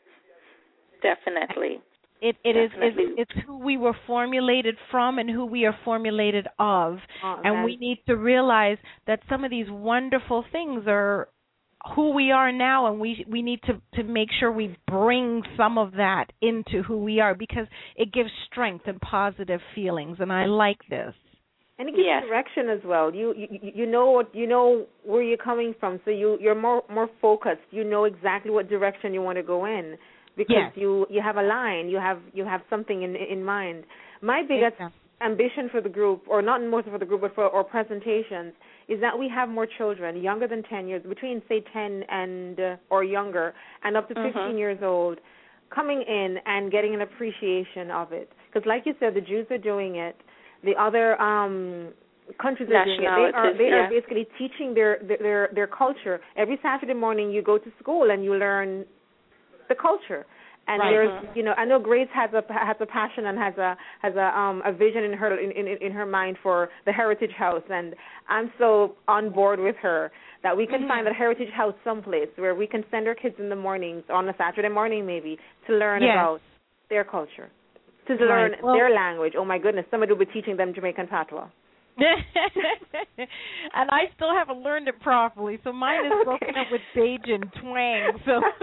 definitely. It's who we were formulated from and who we are formulated of, and we need to realize that some of these wonderful things are who we are now, and we need to make sure we bring some of that into who we are, because it gives strength and positive feelings, and I like this. And it gives direction as well. You know where you're coming from, so you're more focused. You know exactly what direction you want to go in, because you have a line, you have something in mind. My biggest ambition for the group, or not most for the group, but for our presentations, is that we have more children younger than 10 years, between say 10 and or younger, and up to 15 years old, coming in and getting an appreciation of it. Because, like you said, the Jews are doing it. The other countries are doing it. They are basically teaching their culture. Every Saturday morning, you go to school and you learn the culture. And there's, I know Grace has a passion and has a vision in her mind for the Heritage House, and I'm so on board with her that we can find a Heritage House someplace where we can send our kids in the mornings, on a Saturday morning maybe, to learn about their culture, to learn their language. Oh my goodness, somebody will be teaching them Jamaican patois. And I still haven't learned it properly, so mine is broken up with Bajan twang.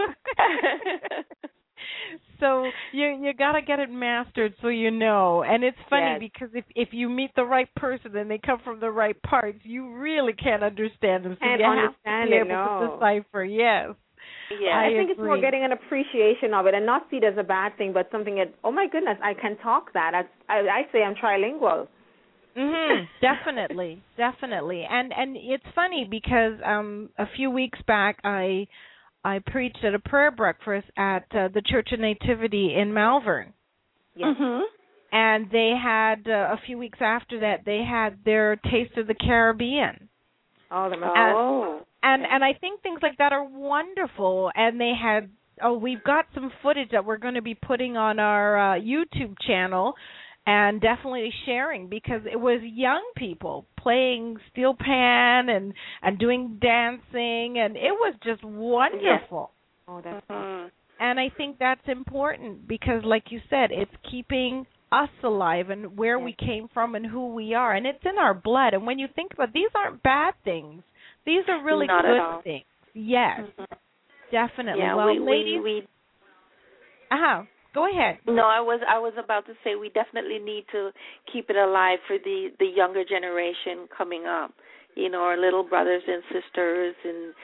So you got to get it mastered so you know. And it's funny because if you meet the right person and they come from the right parts, you really can't understand them. So you have to be able to decipher. Yes. Yeah, I think it's more getting an appreciation of it and not see it as a bad thing, but something that, oh my goodness, I can talk that. I say I'm trilingual. Definitely. And it's funny because a few weeks back I preached at a prayer breakfast at the Church of Nativity in Malvern. Yes. And they had a few weeks after that they had their Taste of the Caribbean. And I think things like that are wonderful. And they had we've got some footage that we're going to be putting on our YouTube channel and definitely sharing, because it was young people playing steel pan and doing dancing, and it was just wonderful. Yes. Oh, that's awesome. And I think that's important because, like you said, it's keeping us alive and where we came from and who we are, and it's in our blood. And when you think about it, these aren't bad things. These are really good things. Yes, definitely. Yeah, well, ladies, go ahead. No, I was about to say we definitely need to keep it alive for the younger generation coming up. You know, our little brothers and sisters, and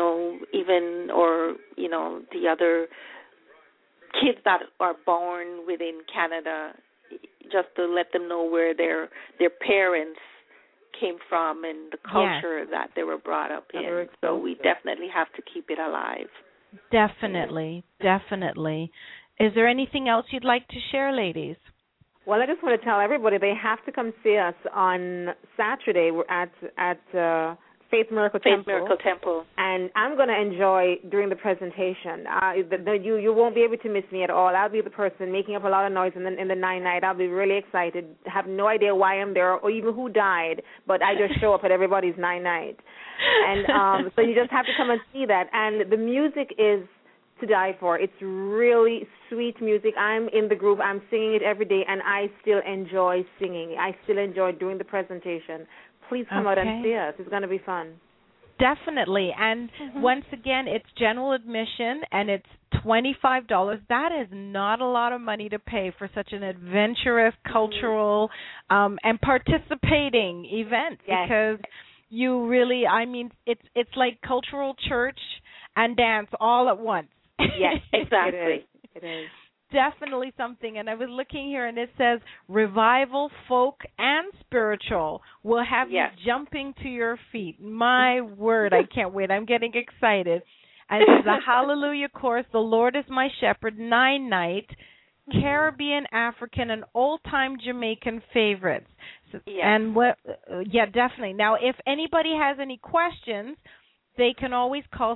the other kids that are born within Canada, just to let them know where their parents came from and the culture that they were brought up in. So we definitely have to keep it alive. Definitely. Is there anything else you'd like to share, ladies? Well, I just want to tell everybody they have to come see us on Saturday. We're at Faith Miracle Temple. And I'm going to enjoy during the presentation. You won't be able to miss me at all. I'll be the person making up a lot of noise in the night. I'll be really excited. Have no idea why I'm there or even who died, but I just show up at everybody's night. And so you just have to come and see that. And the music is to die for. It's really sweet music. I'm in the group. I'm singing it every day, and I still enjoy singing. I still enjoy doing the presentation. Please come out and see us. It's going to be fun. Definitely. And once again, it's general admission, and it's $25. That is not a lot of money to pay for such an adventurous, cultural, and participating event, because you really, it's like cultural church and dance all at once. Yes, exactly. It is. Definitely something. And I was looking here, and it says revival, folk, and spiritual will have you jumping to your feet. My word, I can't wait. I'm getting excited. And there's a Hallelujah Chorus, The Lord is My Shepherd, 9-night, Caribbean, African, and old-time Jamaican favorites. And definitely. Now, if anybody has any questions, they can always call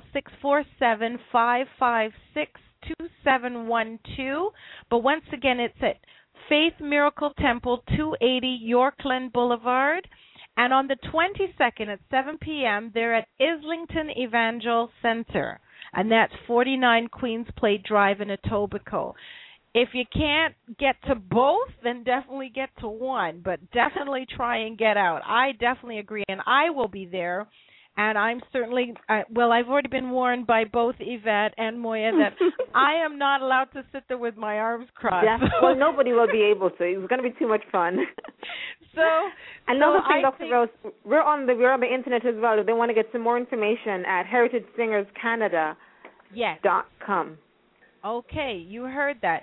647-556-2712. But once again, it's at Faith Miracle Temple, 280 Yorkland Boulevard. And on the 22nd at 7 p.m., they're at Islington Evangel Center. And that's 49 Queens Plate Drive in Etobicoke. If you can't get to both, then definitely get to one. But definitely try and get out. I definitely agree. And I will be there. And I'm certainly, I've already been warned by both Yvette and Moya that I am not allowed to sit there with my arms crossed. Yeah. Well, nobody will be able to. It's going to be too much fun. Another thing, Dr. Rose, we're on the internet as well. If they want to get some more information at heritagesingerscanada.com. Okay, you heard that.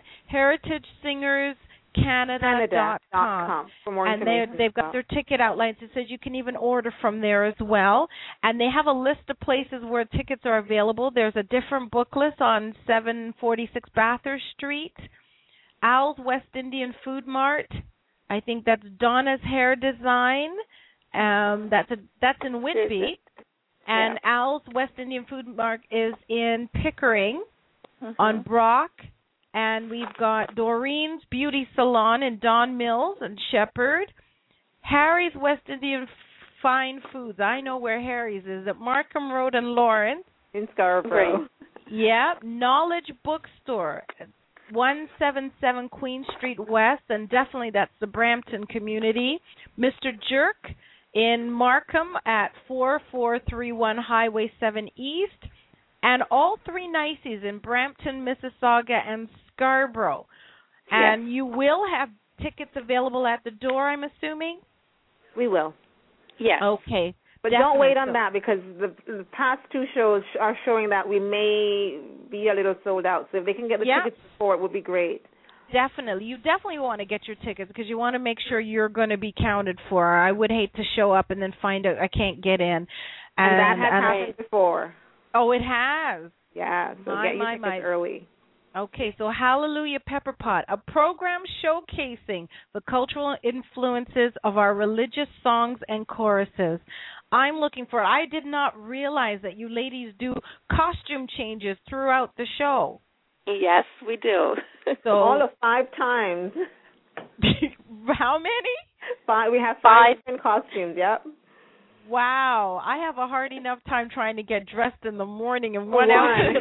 heritagesingerscanada.com for more information. And they've got their ticket outlines. It says you can even order from there as well. And they have a list of places where tickets are available. There's a different book list on 746 Bathurst Street, Al's West Indian Food Mart. I think that's Donna's Hair Design. That's in Whitby. And Al's West Indian Food Mart is in Pickering on Brock. And we've got Doreen's Beauty Salon in Don Mills and Shepherd. Harry's West Indian Fine Foods. I know where Harry's is, at Markham Road and Lawrence. In Scarborough. Yeah. Knowledge Bookstore, 177 Queen Street West, and definitely that's the Brampton community. Mr. Jerk, in Markham at 4431 Highway 7 East, and all three niceties in Brampton, Mississauga, and Scarborough. And you will have tickets available at the door, I'm assuming? We will. Yes. Okay. But don't wait on that, because the past two shows are showing that we may be a little sold out. So if they can get the tickets before, it would be great. Definitely. You definitely want to get your tickets because you want to make sure you're going to be counted for. I would hate to show up and then find out I can't get in. And that has happened before. Oh, it has? Yeah, so get your tickets early. Okay, so Hallelujah Pepper Pot, a program showcasing the cultural influences of our religious songs and choruses. I'm looking for it. I did not realize that you ladies do costume changes throughout the show. Yes, we do. So all of 5 times. How many? 5. We have 5 different costumes, yep. Wow. I have a hard enough time trying to get dressed in the morning and run out.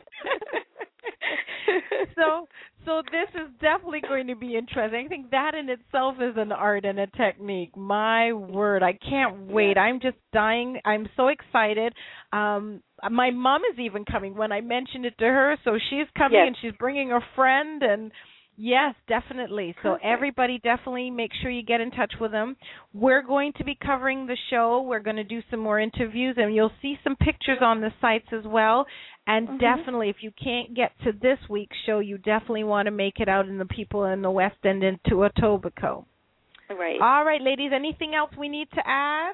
So this is definitely going to be interesting. I think that in itself is an art and a technique. My word, I can't wait. I'm just dying. I'm so excited. My mom is even coming when I mentioned it to her, so she's coming and she's bringing a friend, and yes, definitely. So everybody definitely make sure you get in touch with them. We're going to be covering the show. We're going to do some more interviews, and you'll see some pictures on the sites as well. And definitely, if you can't get to this week's show, you definitely want to make it out in the people in the West End into Etobicoke. Right. All right, ladies, anything else we need to add?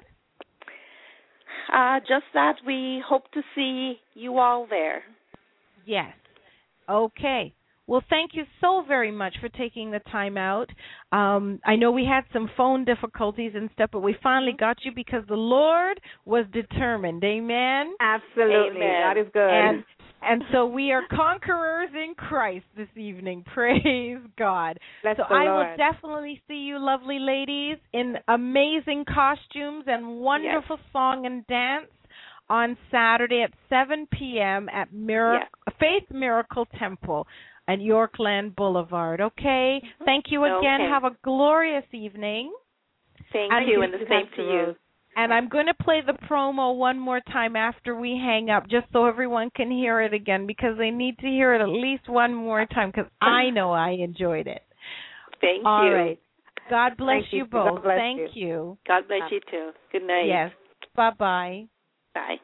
Just that we hope to see you all there. Yes. Okay. Well, thank you so very much for taking the time out. I know we had some phone difficulties and stuff, but we finally got you because the Lord was determined. Amen? Absolutely. Amen. God is good. And so we are conquerors in Christ this evening. Praise God. Bless so the I Lord. will definitely see you lovely ladies in amazing costumes and wonderful song and dance on Saturday at 7 p.m. at Faith Miracle Temple at Yorkland Boulevard. Okay? Thank you again. Okay. Have a glorious evening. Thank you, and the same to you. And I'm going to play the promo one more time after we hang up, just so everyone can hear it again, because they need to hear it at least one more time, because I know I enjoyed it. Thank you. All right. God bless Thank you you. both. God bless Thank you. God bless you, too. Good night. Yes. Bye-bye. Bye.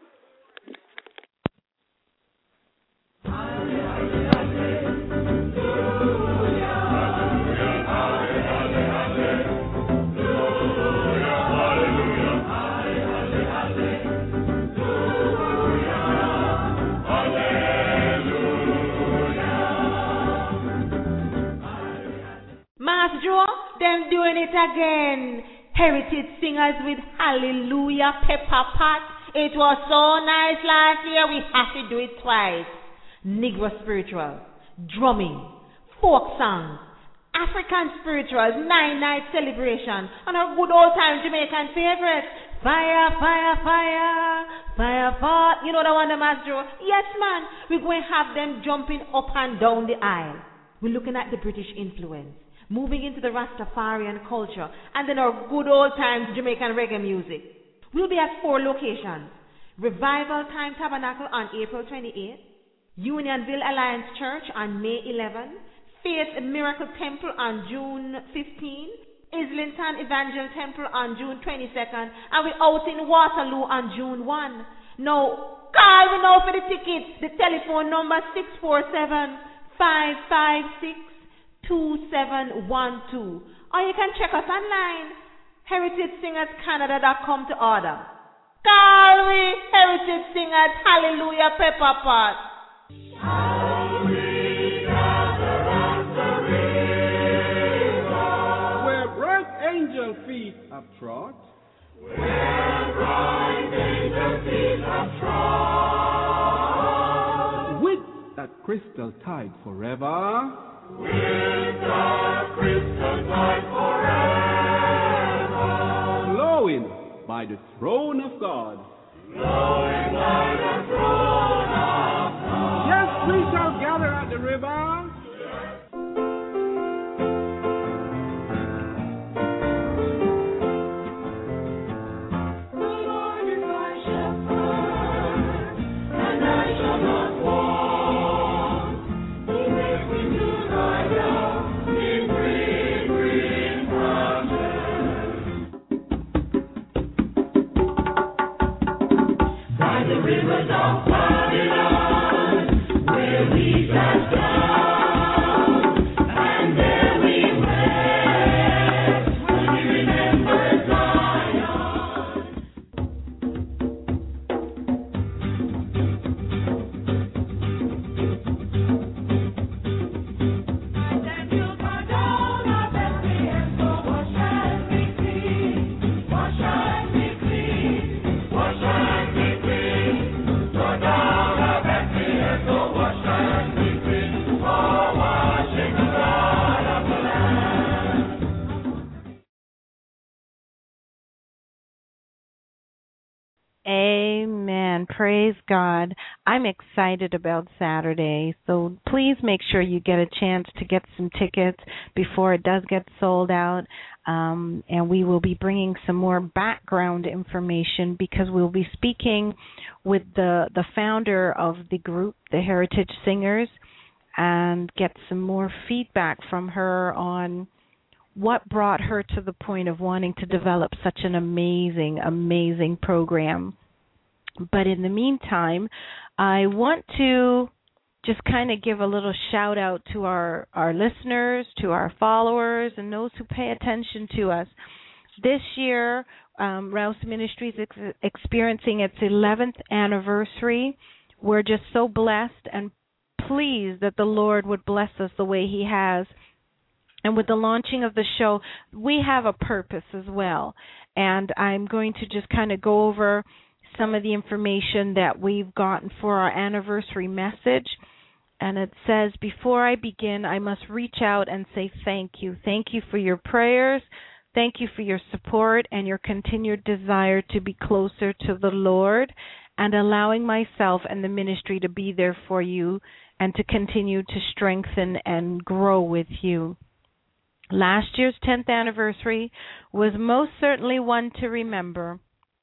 Mass Joe, them doing it again. Heritage Singers with Hallelujah Pepper Pot. It was so nice last year, we have to do it twice. Negro spirituals, drumming, folk songs, African spirituals, 9-night celebration, and our good old time Jamaican favorites. Fire, fire, fire, fire, fire. You know the one, the Mass Joe? Yes, man. We're going to have them jumping up and down the aisle. We're looking at the British influence, moving into the Rastafarian culture, and then our good old times Jamaican reggae music. We'll be at 4 locations. Revival Time Tabernacle on April 28th, Unionville Alliance Church on May 11th, Faith Miracle Temple on June 15th, Islington Evangel Temple on June 22nd, and we're out in Waterloo on June 1. Now, call me now for the tickets. The telephone number 647-556-2712. Or you can check us online, heritagesingerscanada.com to order. Call me, Heritage Singers, Hallelujah Pepper Pot. Where bright angel feet have trod. With that crystal tide forever. Flowing by the throne of God. Yes, we shall gather at the river. Amen. Praise God. I'm excited about Saturday, so please make sure you get a chance to get some tickets before it does get sold out. And we will be bringing some more background information because we'll be speaking with the founder of the group, the Heritage Singers, and get some more feedback from her on what brought her to the point of wanting to develop such an amazing program. But in the meantime, I want to just kind of give a little shout out to our listeners, to our followers, and those who pay attention to us. This year, Rouse Ministries is experiencing its 11th anniversary. We're just so blessed and pleased that the Lord would bless us the way He has. And with the launching of the show, we have a purpose as well. And I'm going to just kind of go over some of the information that we've gotten for our anniversary message. And it says, before I begin, I must reach out and say thank you. Thank you for your prayers. Thank you for your support and your continued desire to be closer to the Lord and allowing myself and the ministry to be there for you and to continue to strengthen and grow with you. Last year's 10th anniversary was most certainly one to remember.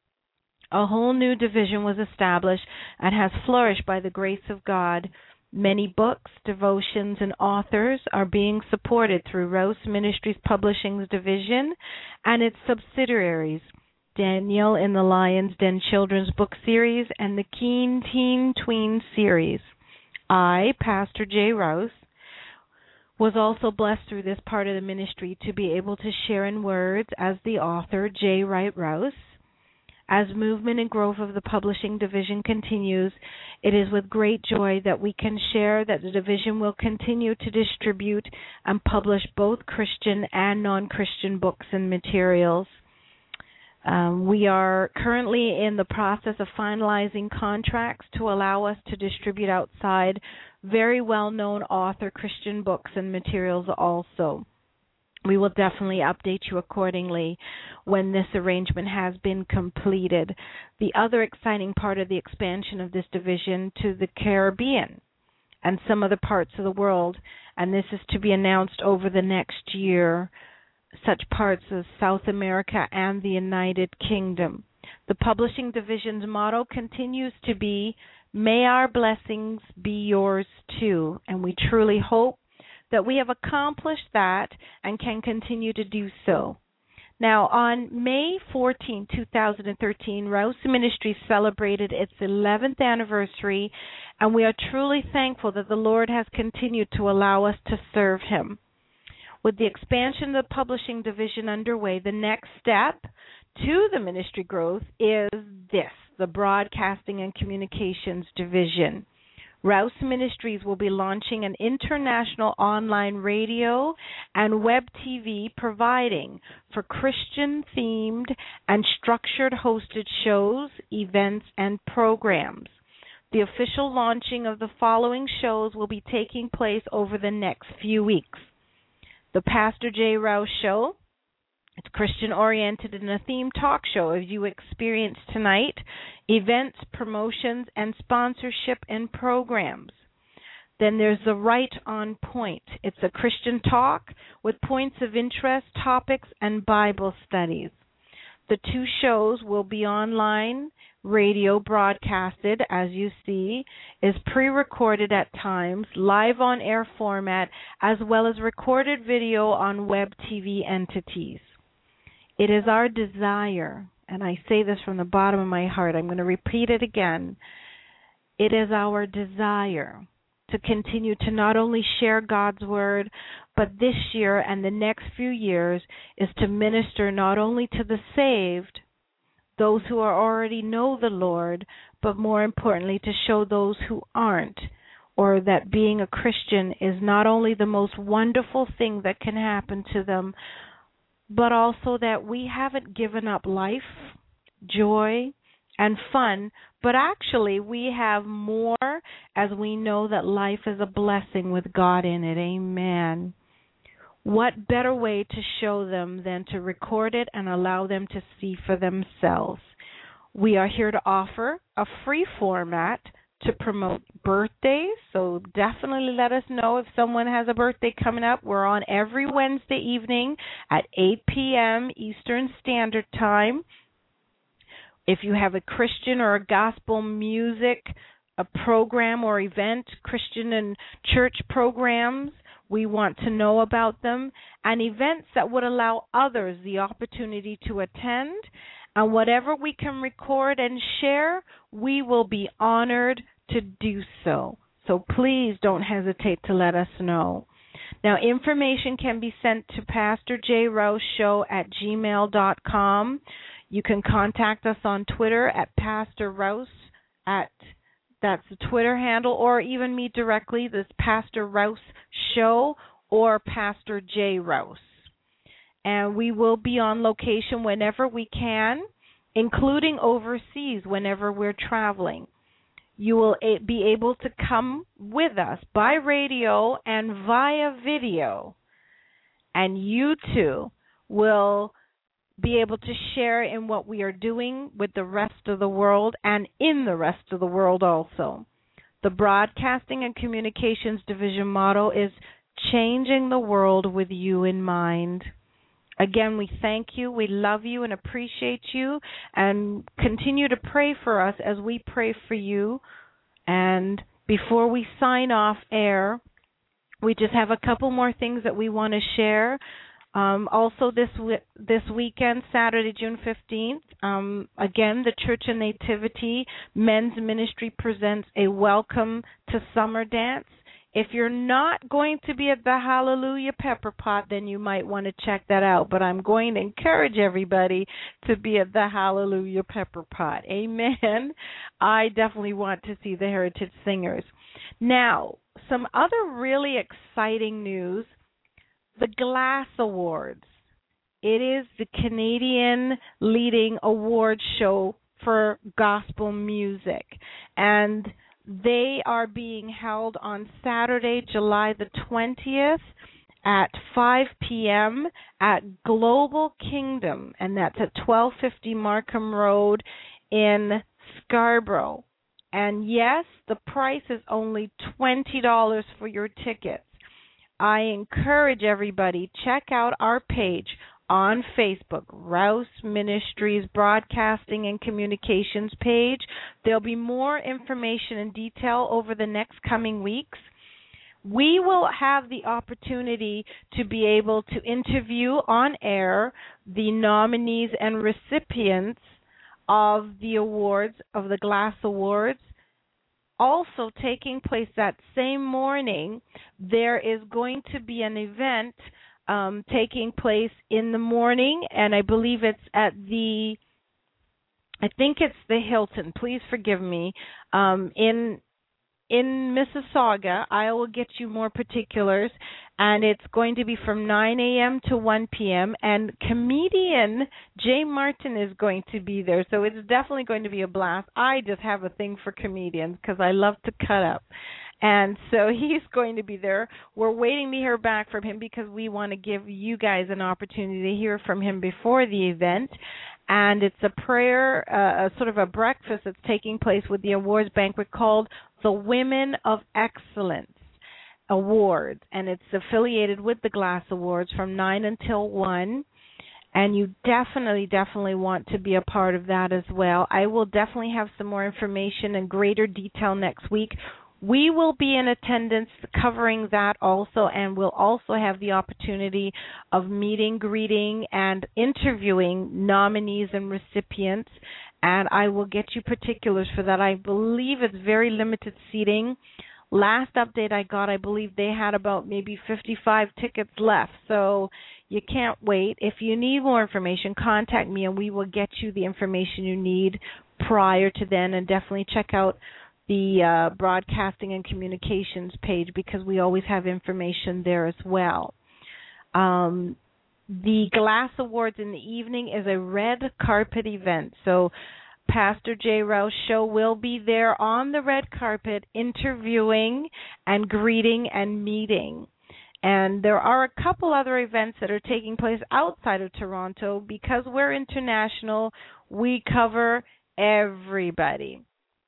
A whole new division was established and has flourished by the grace of God. Many books, devotions, and authors are being supported through Rouse Ministries Publishing's division and its subsidiaries, Daniel in the Lion's Den Children's Book Series and the Keen Teen Tween Series. I, Pastor J. Rouse, was also blessed through this part of the ministry to be able to share in words as the author, J. Wright Rouse. As movement and growth of the publishing division continues, it is with great joy that we can share that the division will continue to distribute and publish both Christian and non-Christian books and materials. We are currently in the process of finalizing contracts to allow us to distribute outside very well-known author Christian books and materials also. We will definitely update you accordingly when this arrangement has been completed. The other exciting part of the expansion of this division to the Caribbean and some other parts of the world, and this is to be announced over the next year, such parts as South America and the United Kingdom. The publishing division's motto continues to be, "May our blessings be yours too," and we truly hope that we have accomplished that and can continue to do so. Now, on May 14, 2013, Rouse Ministries celebrated its 11th anniversary, and we are truly thankful that the Lord has continued to allow us to serve Him. With the expansion of the publishing division underway, the next step to the ministry growth is this, the Broadcasting and Communications Division. Rouse Ministries will be launching an international online radio and web TV providing for Christian-themed and structured hosted shows, events, and programs. The official launching of the following shows will be taking place over the next few weeks. The Pastor J. Rouse Show. It's Christian-oriented and a themed talk show, as you experienced tonight, events, promotions, and sponsorship and programs. Then there's the Right on Point. It's a Christian talk with points of interest, topics, and Bible studies. The two shows will be online, radio broadcasted, as you see, is pre-recorded at times, live on-air format, as well as recorded video on web TV entities. It is our desire, and I say this from the bottom of my heart, I'm going to repeat it again. It is our desire to continue to not only share God's Word, but this year and the next few years is to minister not only to the saved, those who already know the Lord, but more importantly to show those who aren't, or that being a Christian is not only the most wonderful thing that can happen to them, but also that we haven't given up life, joy, and fun, but actually we have more as we know that life is a blessing with God in it. Amen. What better way to show them than to record it and allow them to see for themselves? We are here to offer a free format to promote birthdays, so definitely let us know if someone has a birthday coming up. We're on every Wednesday evening at 8 p.m. Eastern Standard Time. If you have a Christian or a gospel music, a program or event, Christian and church programs, we want to know about them, and events that would allow others the opportunity to attend. And whatever we can record and share, we will be honored to do so. So please don't hesitate to let us know. Now, information can be sent to pastorjrouseshow@gmail.com. You can contact us on Twitter at Pastor Rouse that's the Twitter handle, or even me directly. This Pastor Rouse Show or Pastor J. Rouse. And we will be on location whenever we can, including overseas whenever we're traveling. You will be able to come with us by radio and via video, and you too will be able to share in what we are doing with the rest of the world and in the rest of the world also. The Broadcasting and Communications Division motto is changing the world with you in mind. Again, we thank you, we love you, and appreciate you, and continue to pray for us as we pray for you. And before we sign off air, we just have a couple more things that we want to share. Also this weekend, Saturday, June 15th, again, the Church of Nativity Men's Ministry presents a Welcome to Summer Dance. If you're not going to be at the Hallelujah Pepper Pot, then you might want to check that out. But I'm going to encourage everybody to be at the Hallelujah Pepper Pot. Amen. I definitely want to see the Heritage Singers. Now, some other really exciting news. The Glass Awards. It is the Canadian leading award show for gospel music. And they are being held on Saturday, July the 20th at 5 p.m. at Global Kingdom, and that's at 1250 Markham Road in Scarborough. And yes, the price is only $20 for your tickets. I encourage everybody, check out our page on Facebook, Rouse Ministries Broadcasting and Communications page. There'll be more information and detail over the next coming weeks. We will have the opportunity to be able to interview on air the nominees and recipients of the awards, of the Glass Awards. Also taking place that same morning, there is going to be an event taking place in the morning, and I believe it's at the Hilton. Please forgive me. In Mississauga. I will get you more particulars, and it's going to be from 9 a.m. to 1 p.m., and comedian Jay Martin is going to be there, so it's definitely going to be a blast. I just have a thing for comedians because I love to cut up. And so he's going to be there. We're waiting to hear back from him because we want to give you guys an opportunity to hear from him before the event. And it's a prayer, sort of a breakfast that's taking place with the awards banquet called the Women of Excellence Awards. And it's affiliated with the Glass Awards from 9 until 1. And you definitely want to be a part of that as well. I will definitely have some more information in greater detail next week. We will be in attendance covering that also, and we'll also have the opportunity of meeting, greeting, and interviewing nominees and recipients, and I will get you particulars for that. I believe it's very limited seating. Last update I got, I believe they had about maybe 55 tickets left, so you can't wait. If you need more information, contact me, and we will get you the information you need prior to then, and definitely check out the Broadcasting and Communications page because we always have information there as well. The Glass Awards in the evening is a red carpet event. So Pastor J. Rouse Show will be there on the red carpet interviewing and greeting and meeting. And there are a couple other events that are taking place outside of Toronto. Because we're international, we cover everybody.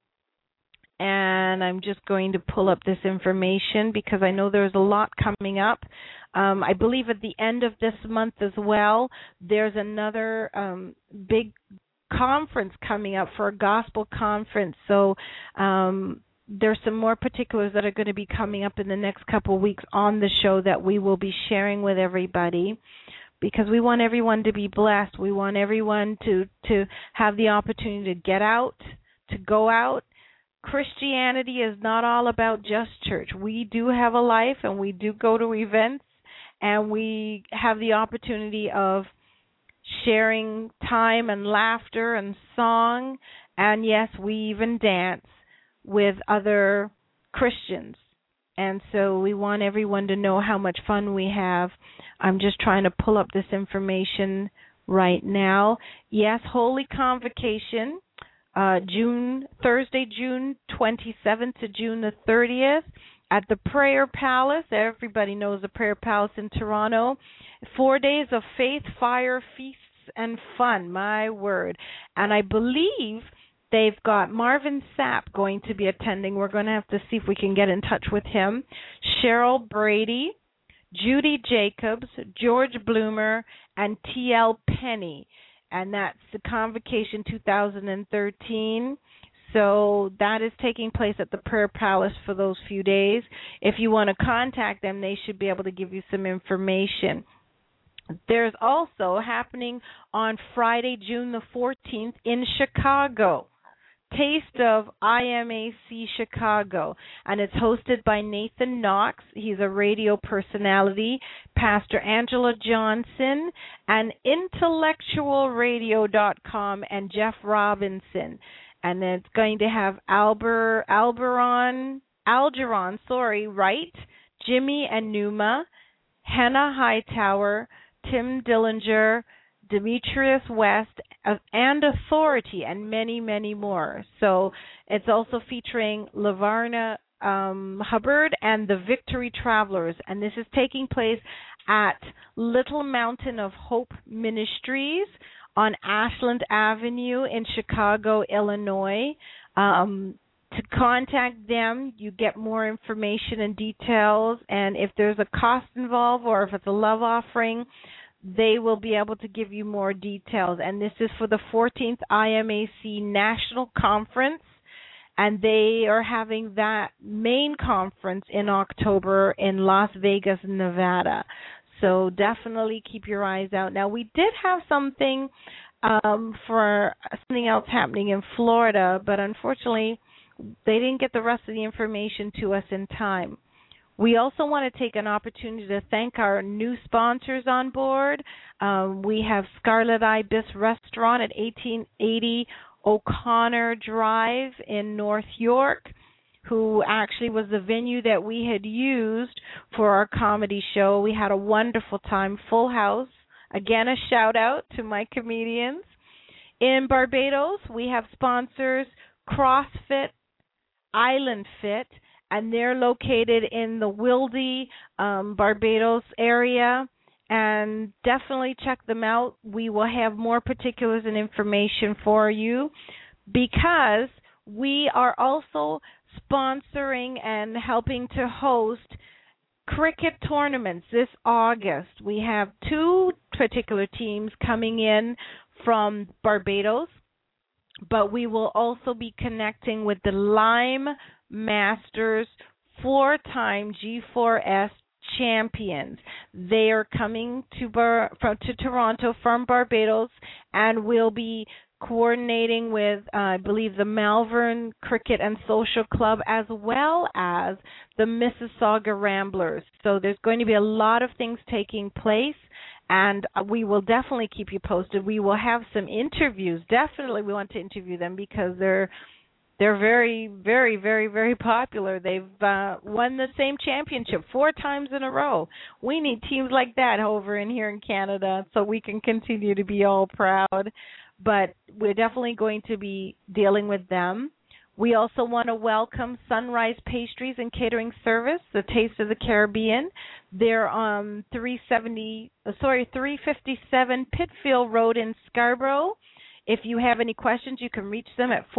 And I'm just going to pull up this information because I know there's a lot coming up. I believe at the end of this month as well, there's another big conference coming up for a gospel conference. So there's some more particulars that are going to be coming up in the next couple of weeks on the show that we will be sharing with everybody, because we want everyone to be blessed. We want everyone to have the opportunity to get out, to go out. Christianity is not all about just church. We do have a life, and we do go to events, and we have the opportunity of sharing time and laughter and song, and yes, we even dance with other Christians. And so we want everyone to know how much fun we have. I'm just trying to pull up this information right now. Yes, Holy Convocation, Thursday, June 27th to June the 30th at the Prayer Palace. Everybody knows the Prayer Palace in Toronto. 4 days of faith, fire, feasts, and fun, my word. And I believe they've got Marvin Sapp going to be attending. We're going to have to see if we can get in touch with him. Cheryl Brady, Judy Jacobs, George Bloomer, and T.L. Penny. And that's the Convocation 2013. So that is taking place at the Prayer Palace for those few days. If you want to contact them, they should be able to give you some information. There's also happening on Friday, June the 14th in Chicago, Taste of IMAC Chicago, and it's hosted by Nathan Knox. He's a radio personality, Pastor Angela Johnson, and intellectualradio.com, and Jeff Robinson. And it's going to have Algeron, Wright, Jimmy and Numa, Hannah Hightower, Tim Dillinger, Demetrius West, and Authority, and many, many more. So it's also featuring Lavarna Hubbard and the Victory Travelers, and this is taking place at Little Mountain of Hope Ministries on Ashland Avenue in Chicago, Illinois. To contact them, you get more information and details, and if there's a cost involved or if it's a love offering, they will be able to give you more details. And this is for the 14th IMAC National Conference, and they are having that main conference in October in Las Vegas, Nevada. So definitely keep your eyes out. Now, we did have something for something else happening in Florida, but unfortunately they didn't get the rest of the information to us in time. We also want to take an opportunity to thank our new sponsors on board. We have Scarlet Ibis Restaurant at 1880 O'Connor Drive in North York, who actually was the venue that we had used for our comedy show. We had a wonderful time, full house. Again, a shout out to my comedians. In Barbados, we have sponsors CrossFit, Island Fit, and they're located in the Wilde, Barbados area. And definitely check them out. We will have more particulars and information for you, because we are also sponsoring and helping to host cricket tournaments this August. We have two particular teams coming in from Barbados, but we will also be connecting with the Lyme Masters 4-time G4S champions. They are coming to Toronto from Barbados, and will be coordinating with, I believe, the Malvern Cricket and Social Club, as well as the Mississauga Ramblers. So there's going to be a lot of things taking place, and we will definitely keep you posted. We will have some interviews. Definitely we want to interview them, because they're very, very, very, very popular. They've won the same championship 4 times in a row. We need teams like that over in here in Canada, so we can continue to be all proud. But we're definitely going to be dealing with them. We also want to welcome Sunrise Pastries and Catering Service, the Taste of the Caribbean. They're on 357 Pitfield Road in Scarborough. If you have any questions, you can reach them at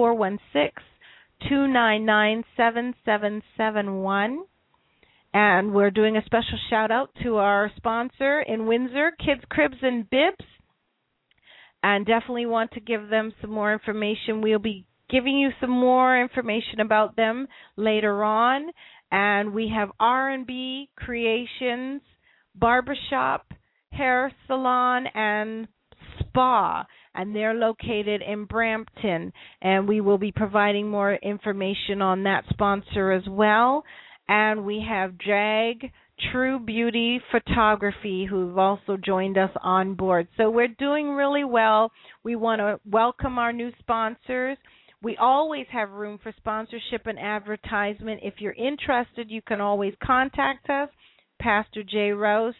416-299-7771. And we're doing a special shout-out to our sponsor in Windsor, Kids Cribs and Bibs. And definitely want to give them some more information. We'll be giving you some more information about them later on. And we have R&B Creations, Barbershop, Hair Salon, and Spa. And they're located in Brampton. And we will be providing more information on that sponsor as well. And we have Jag True Beauty Photography, who've also joined us on board. So we're doing really well. We want to welcome our new sponsors. We always have room for sponsorship and advertisement. If you're interested, you can always contact us, Pastor J. Rouse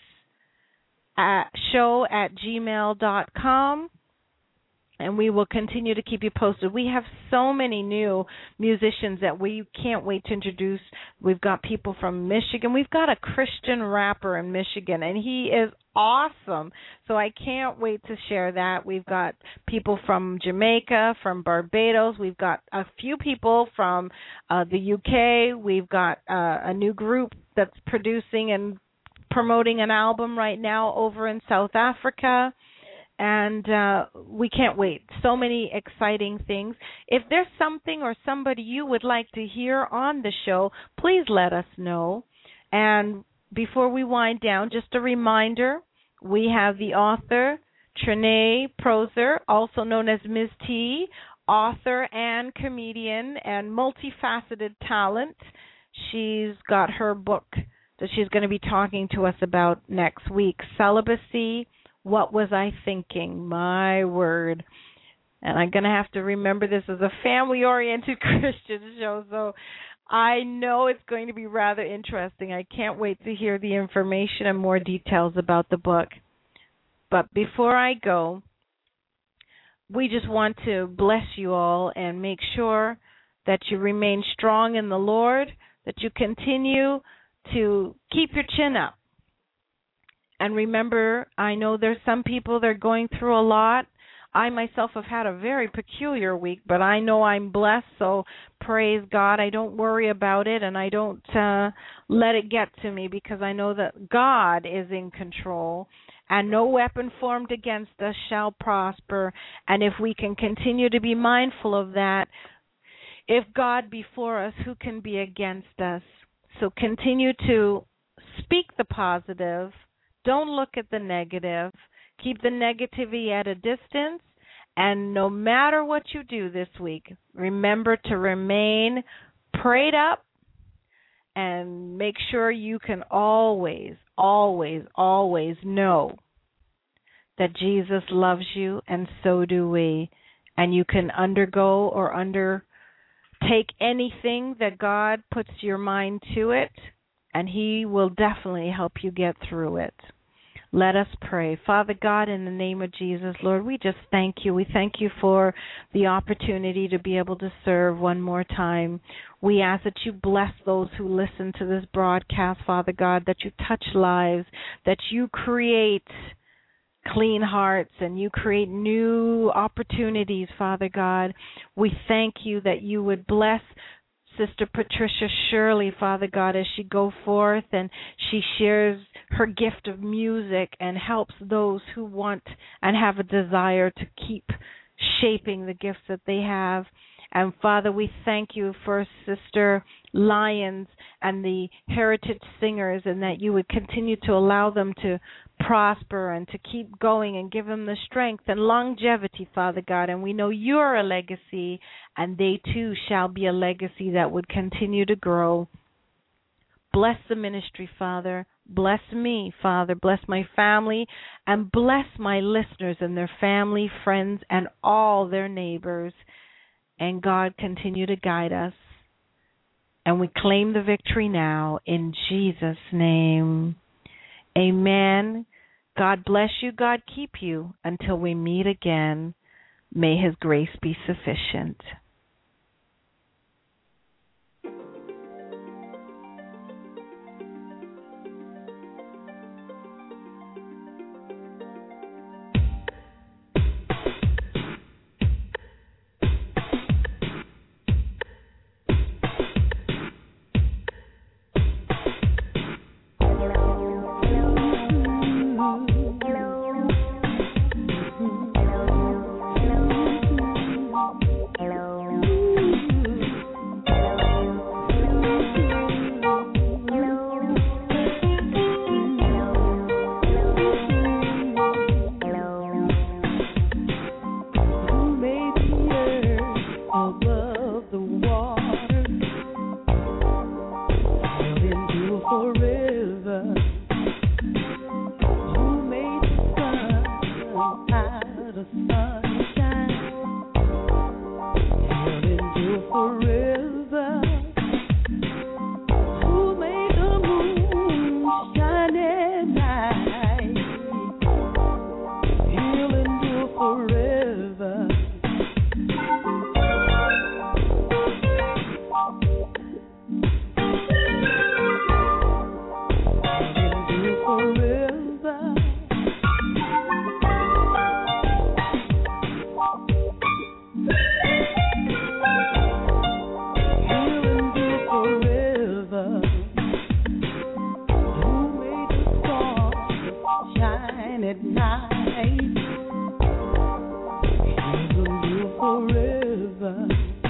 show@gmail.com. And we will continue to keep you posted. We have so many new musicians that we can't wait to introduce. We've got people from Michigan. We've got a Christian rapper in Michigan, and he is awesome. So I can't wait to share that. We've got people from Jamaica, from Barbados. We've got a few people from the UK. We've got a new group that's producing and promoting an album right now over in South Africa. And we can't wait. So many exciting things. If there's something or somebody you would like to hear on the show, please let us know. And before we wind down, just a reminder, we have the author, Trinae Proser, also known as Ms. T, author and comedian and multifaceted talent. She's got her book that she's going to be talking to us about next week, Celibacy, What Was I Thinking? My word. And I'm going to have to remember this is a family-oriented Christian show, so I know it's going to be rather interesting. I can't wait to hear the information and more details about the book. But before I go, we just want to bless you all and make sure that you remain strong in the Lord, that you continue to keep your chin up. And remember, I know there's some people that are going through a lot. I myself have had a very peculiar week, but I know I'm blessed, so praise God. I don't worry about it, and I don't let it get to me, because I know that God is in control, and no weapon formed against us shall prosper. And if we can continue to be mindful of that, if God be for us, who can be against us? So continue to speak the positive. Don't look at the negative. Keep the negativity at a distance. And no matter what you do this week, remember to remain prayed up and make sure you can always, always, always know that Jesus loves you, and so do we. And you can undergo or undertake anything that God puts your mind to it, and He will definitely help you get through it. Let us pray. Father God, in the name of Jesus, Lord, we just thank you. We thank you for the opportunity to be able to serve one more time. We ask that you bless those who listen to this broadcast, Father God, that you touch lives, that you create clean hearts and you create new opportunities, Father God. We thank you that you would bless Sister Patricia Shirley, Father God, as she go forth and she shares her gift of music and helps those who want and have a desire to keep shaping the gifts that they have. And Father, we thank you for Sister Lyons and the Heritage Singers, and that you would continue to allow them to prosper and to keep going and give them the strength and longevity, Father God. And we know you're a legacy, and they too shall be a legacy that would continue to grow. Bless the ministry, Father. Bless me, Father. Bless my family, and bless my listeners and their family, friends, and all their neighbors. And God, continue to guide us. And we claim the victory now in Jesus' name. Amen. God bless you. God keep you until we meet again. May His grace be sufficient. shine at night. Heaven will forever.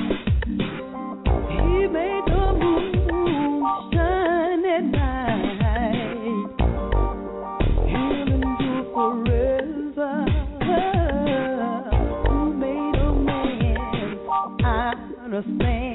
He made the moon shine at night. Heaven will forever. Who made a man out of sand?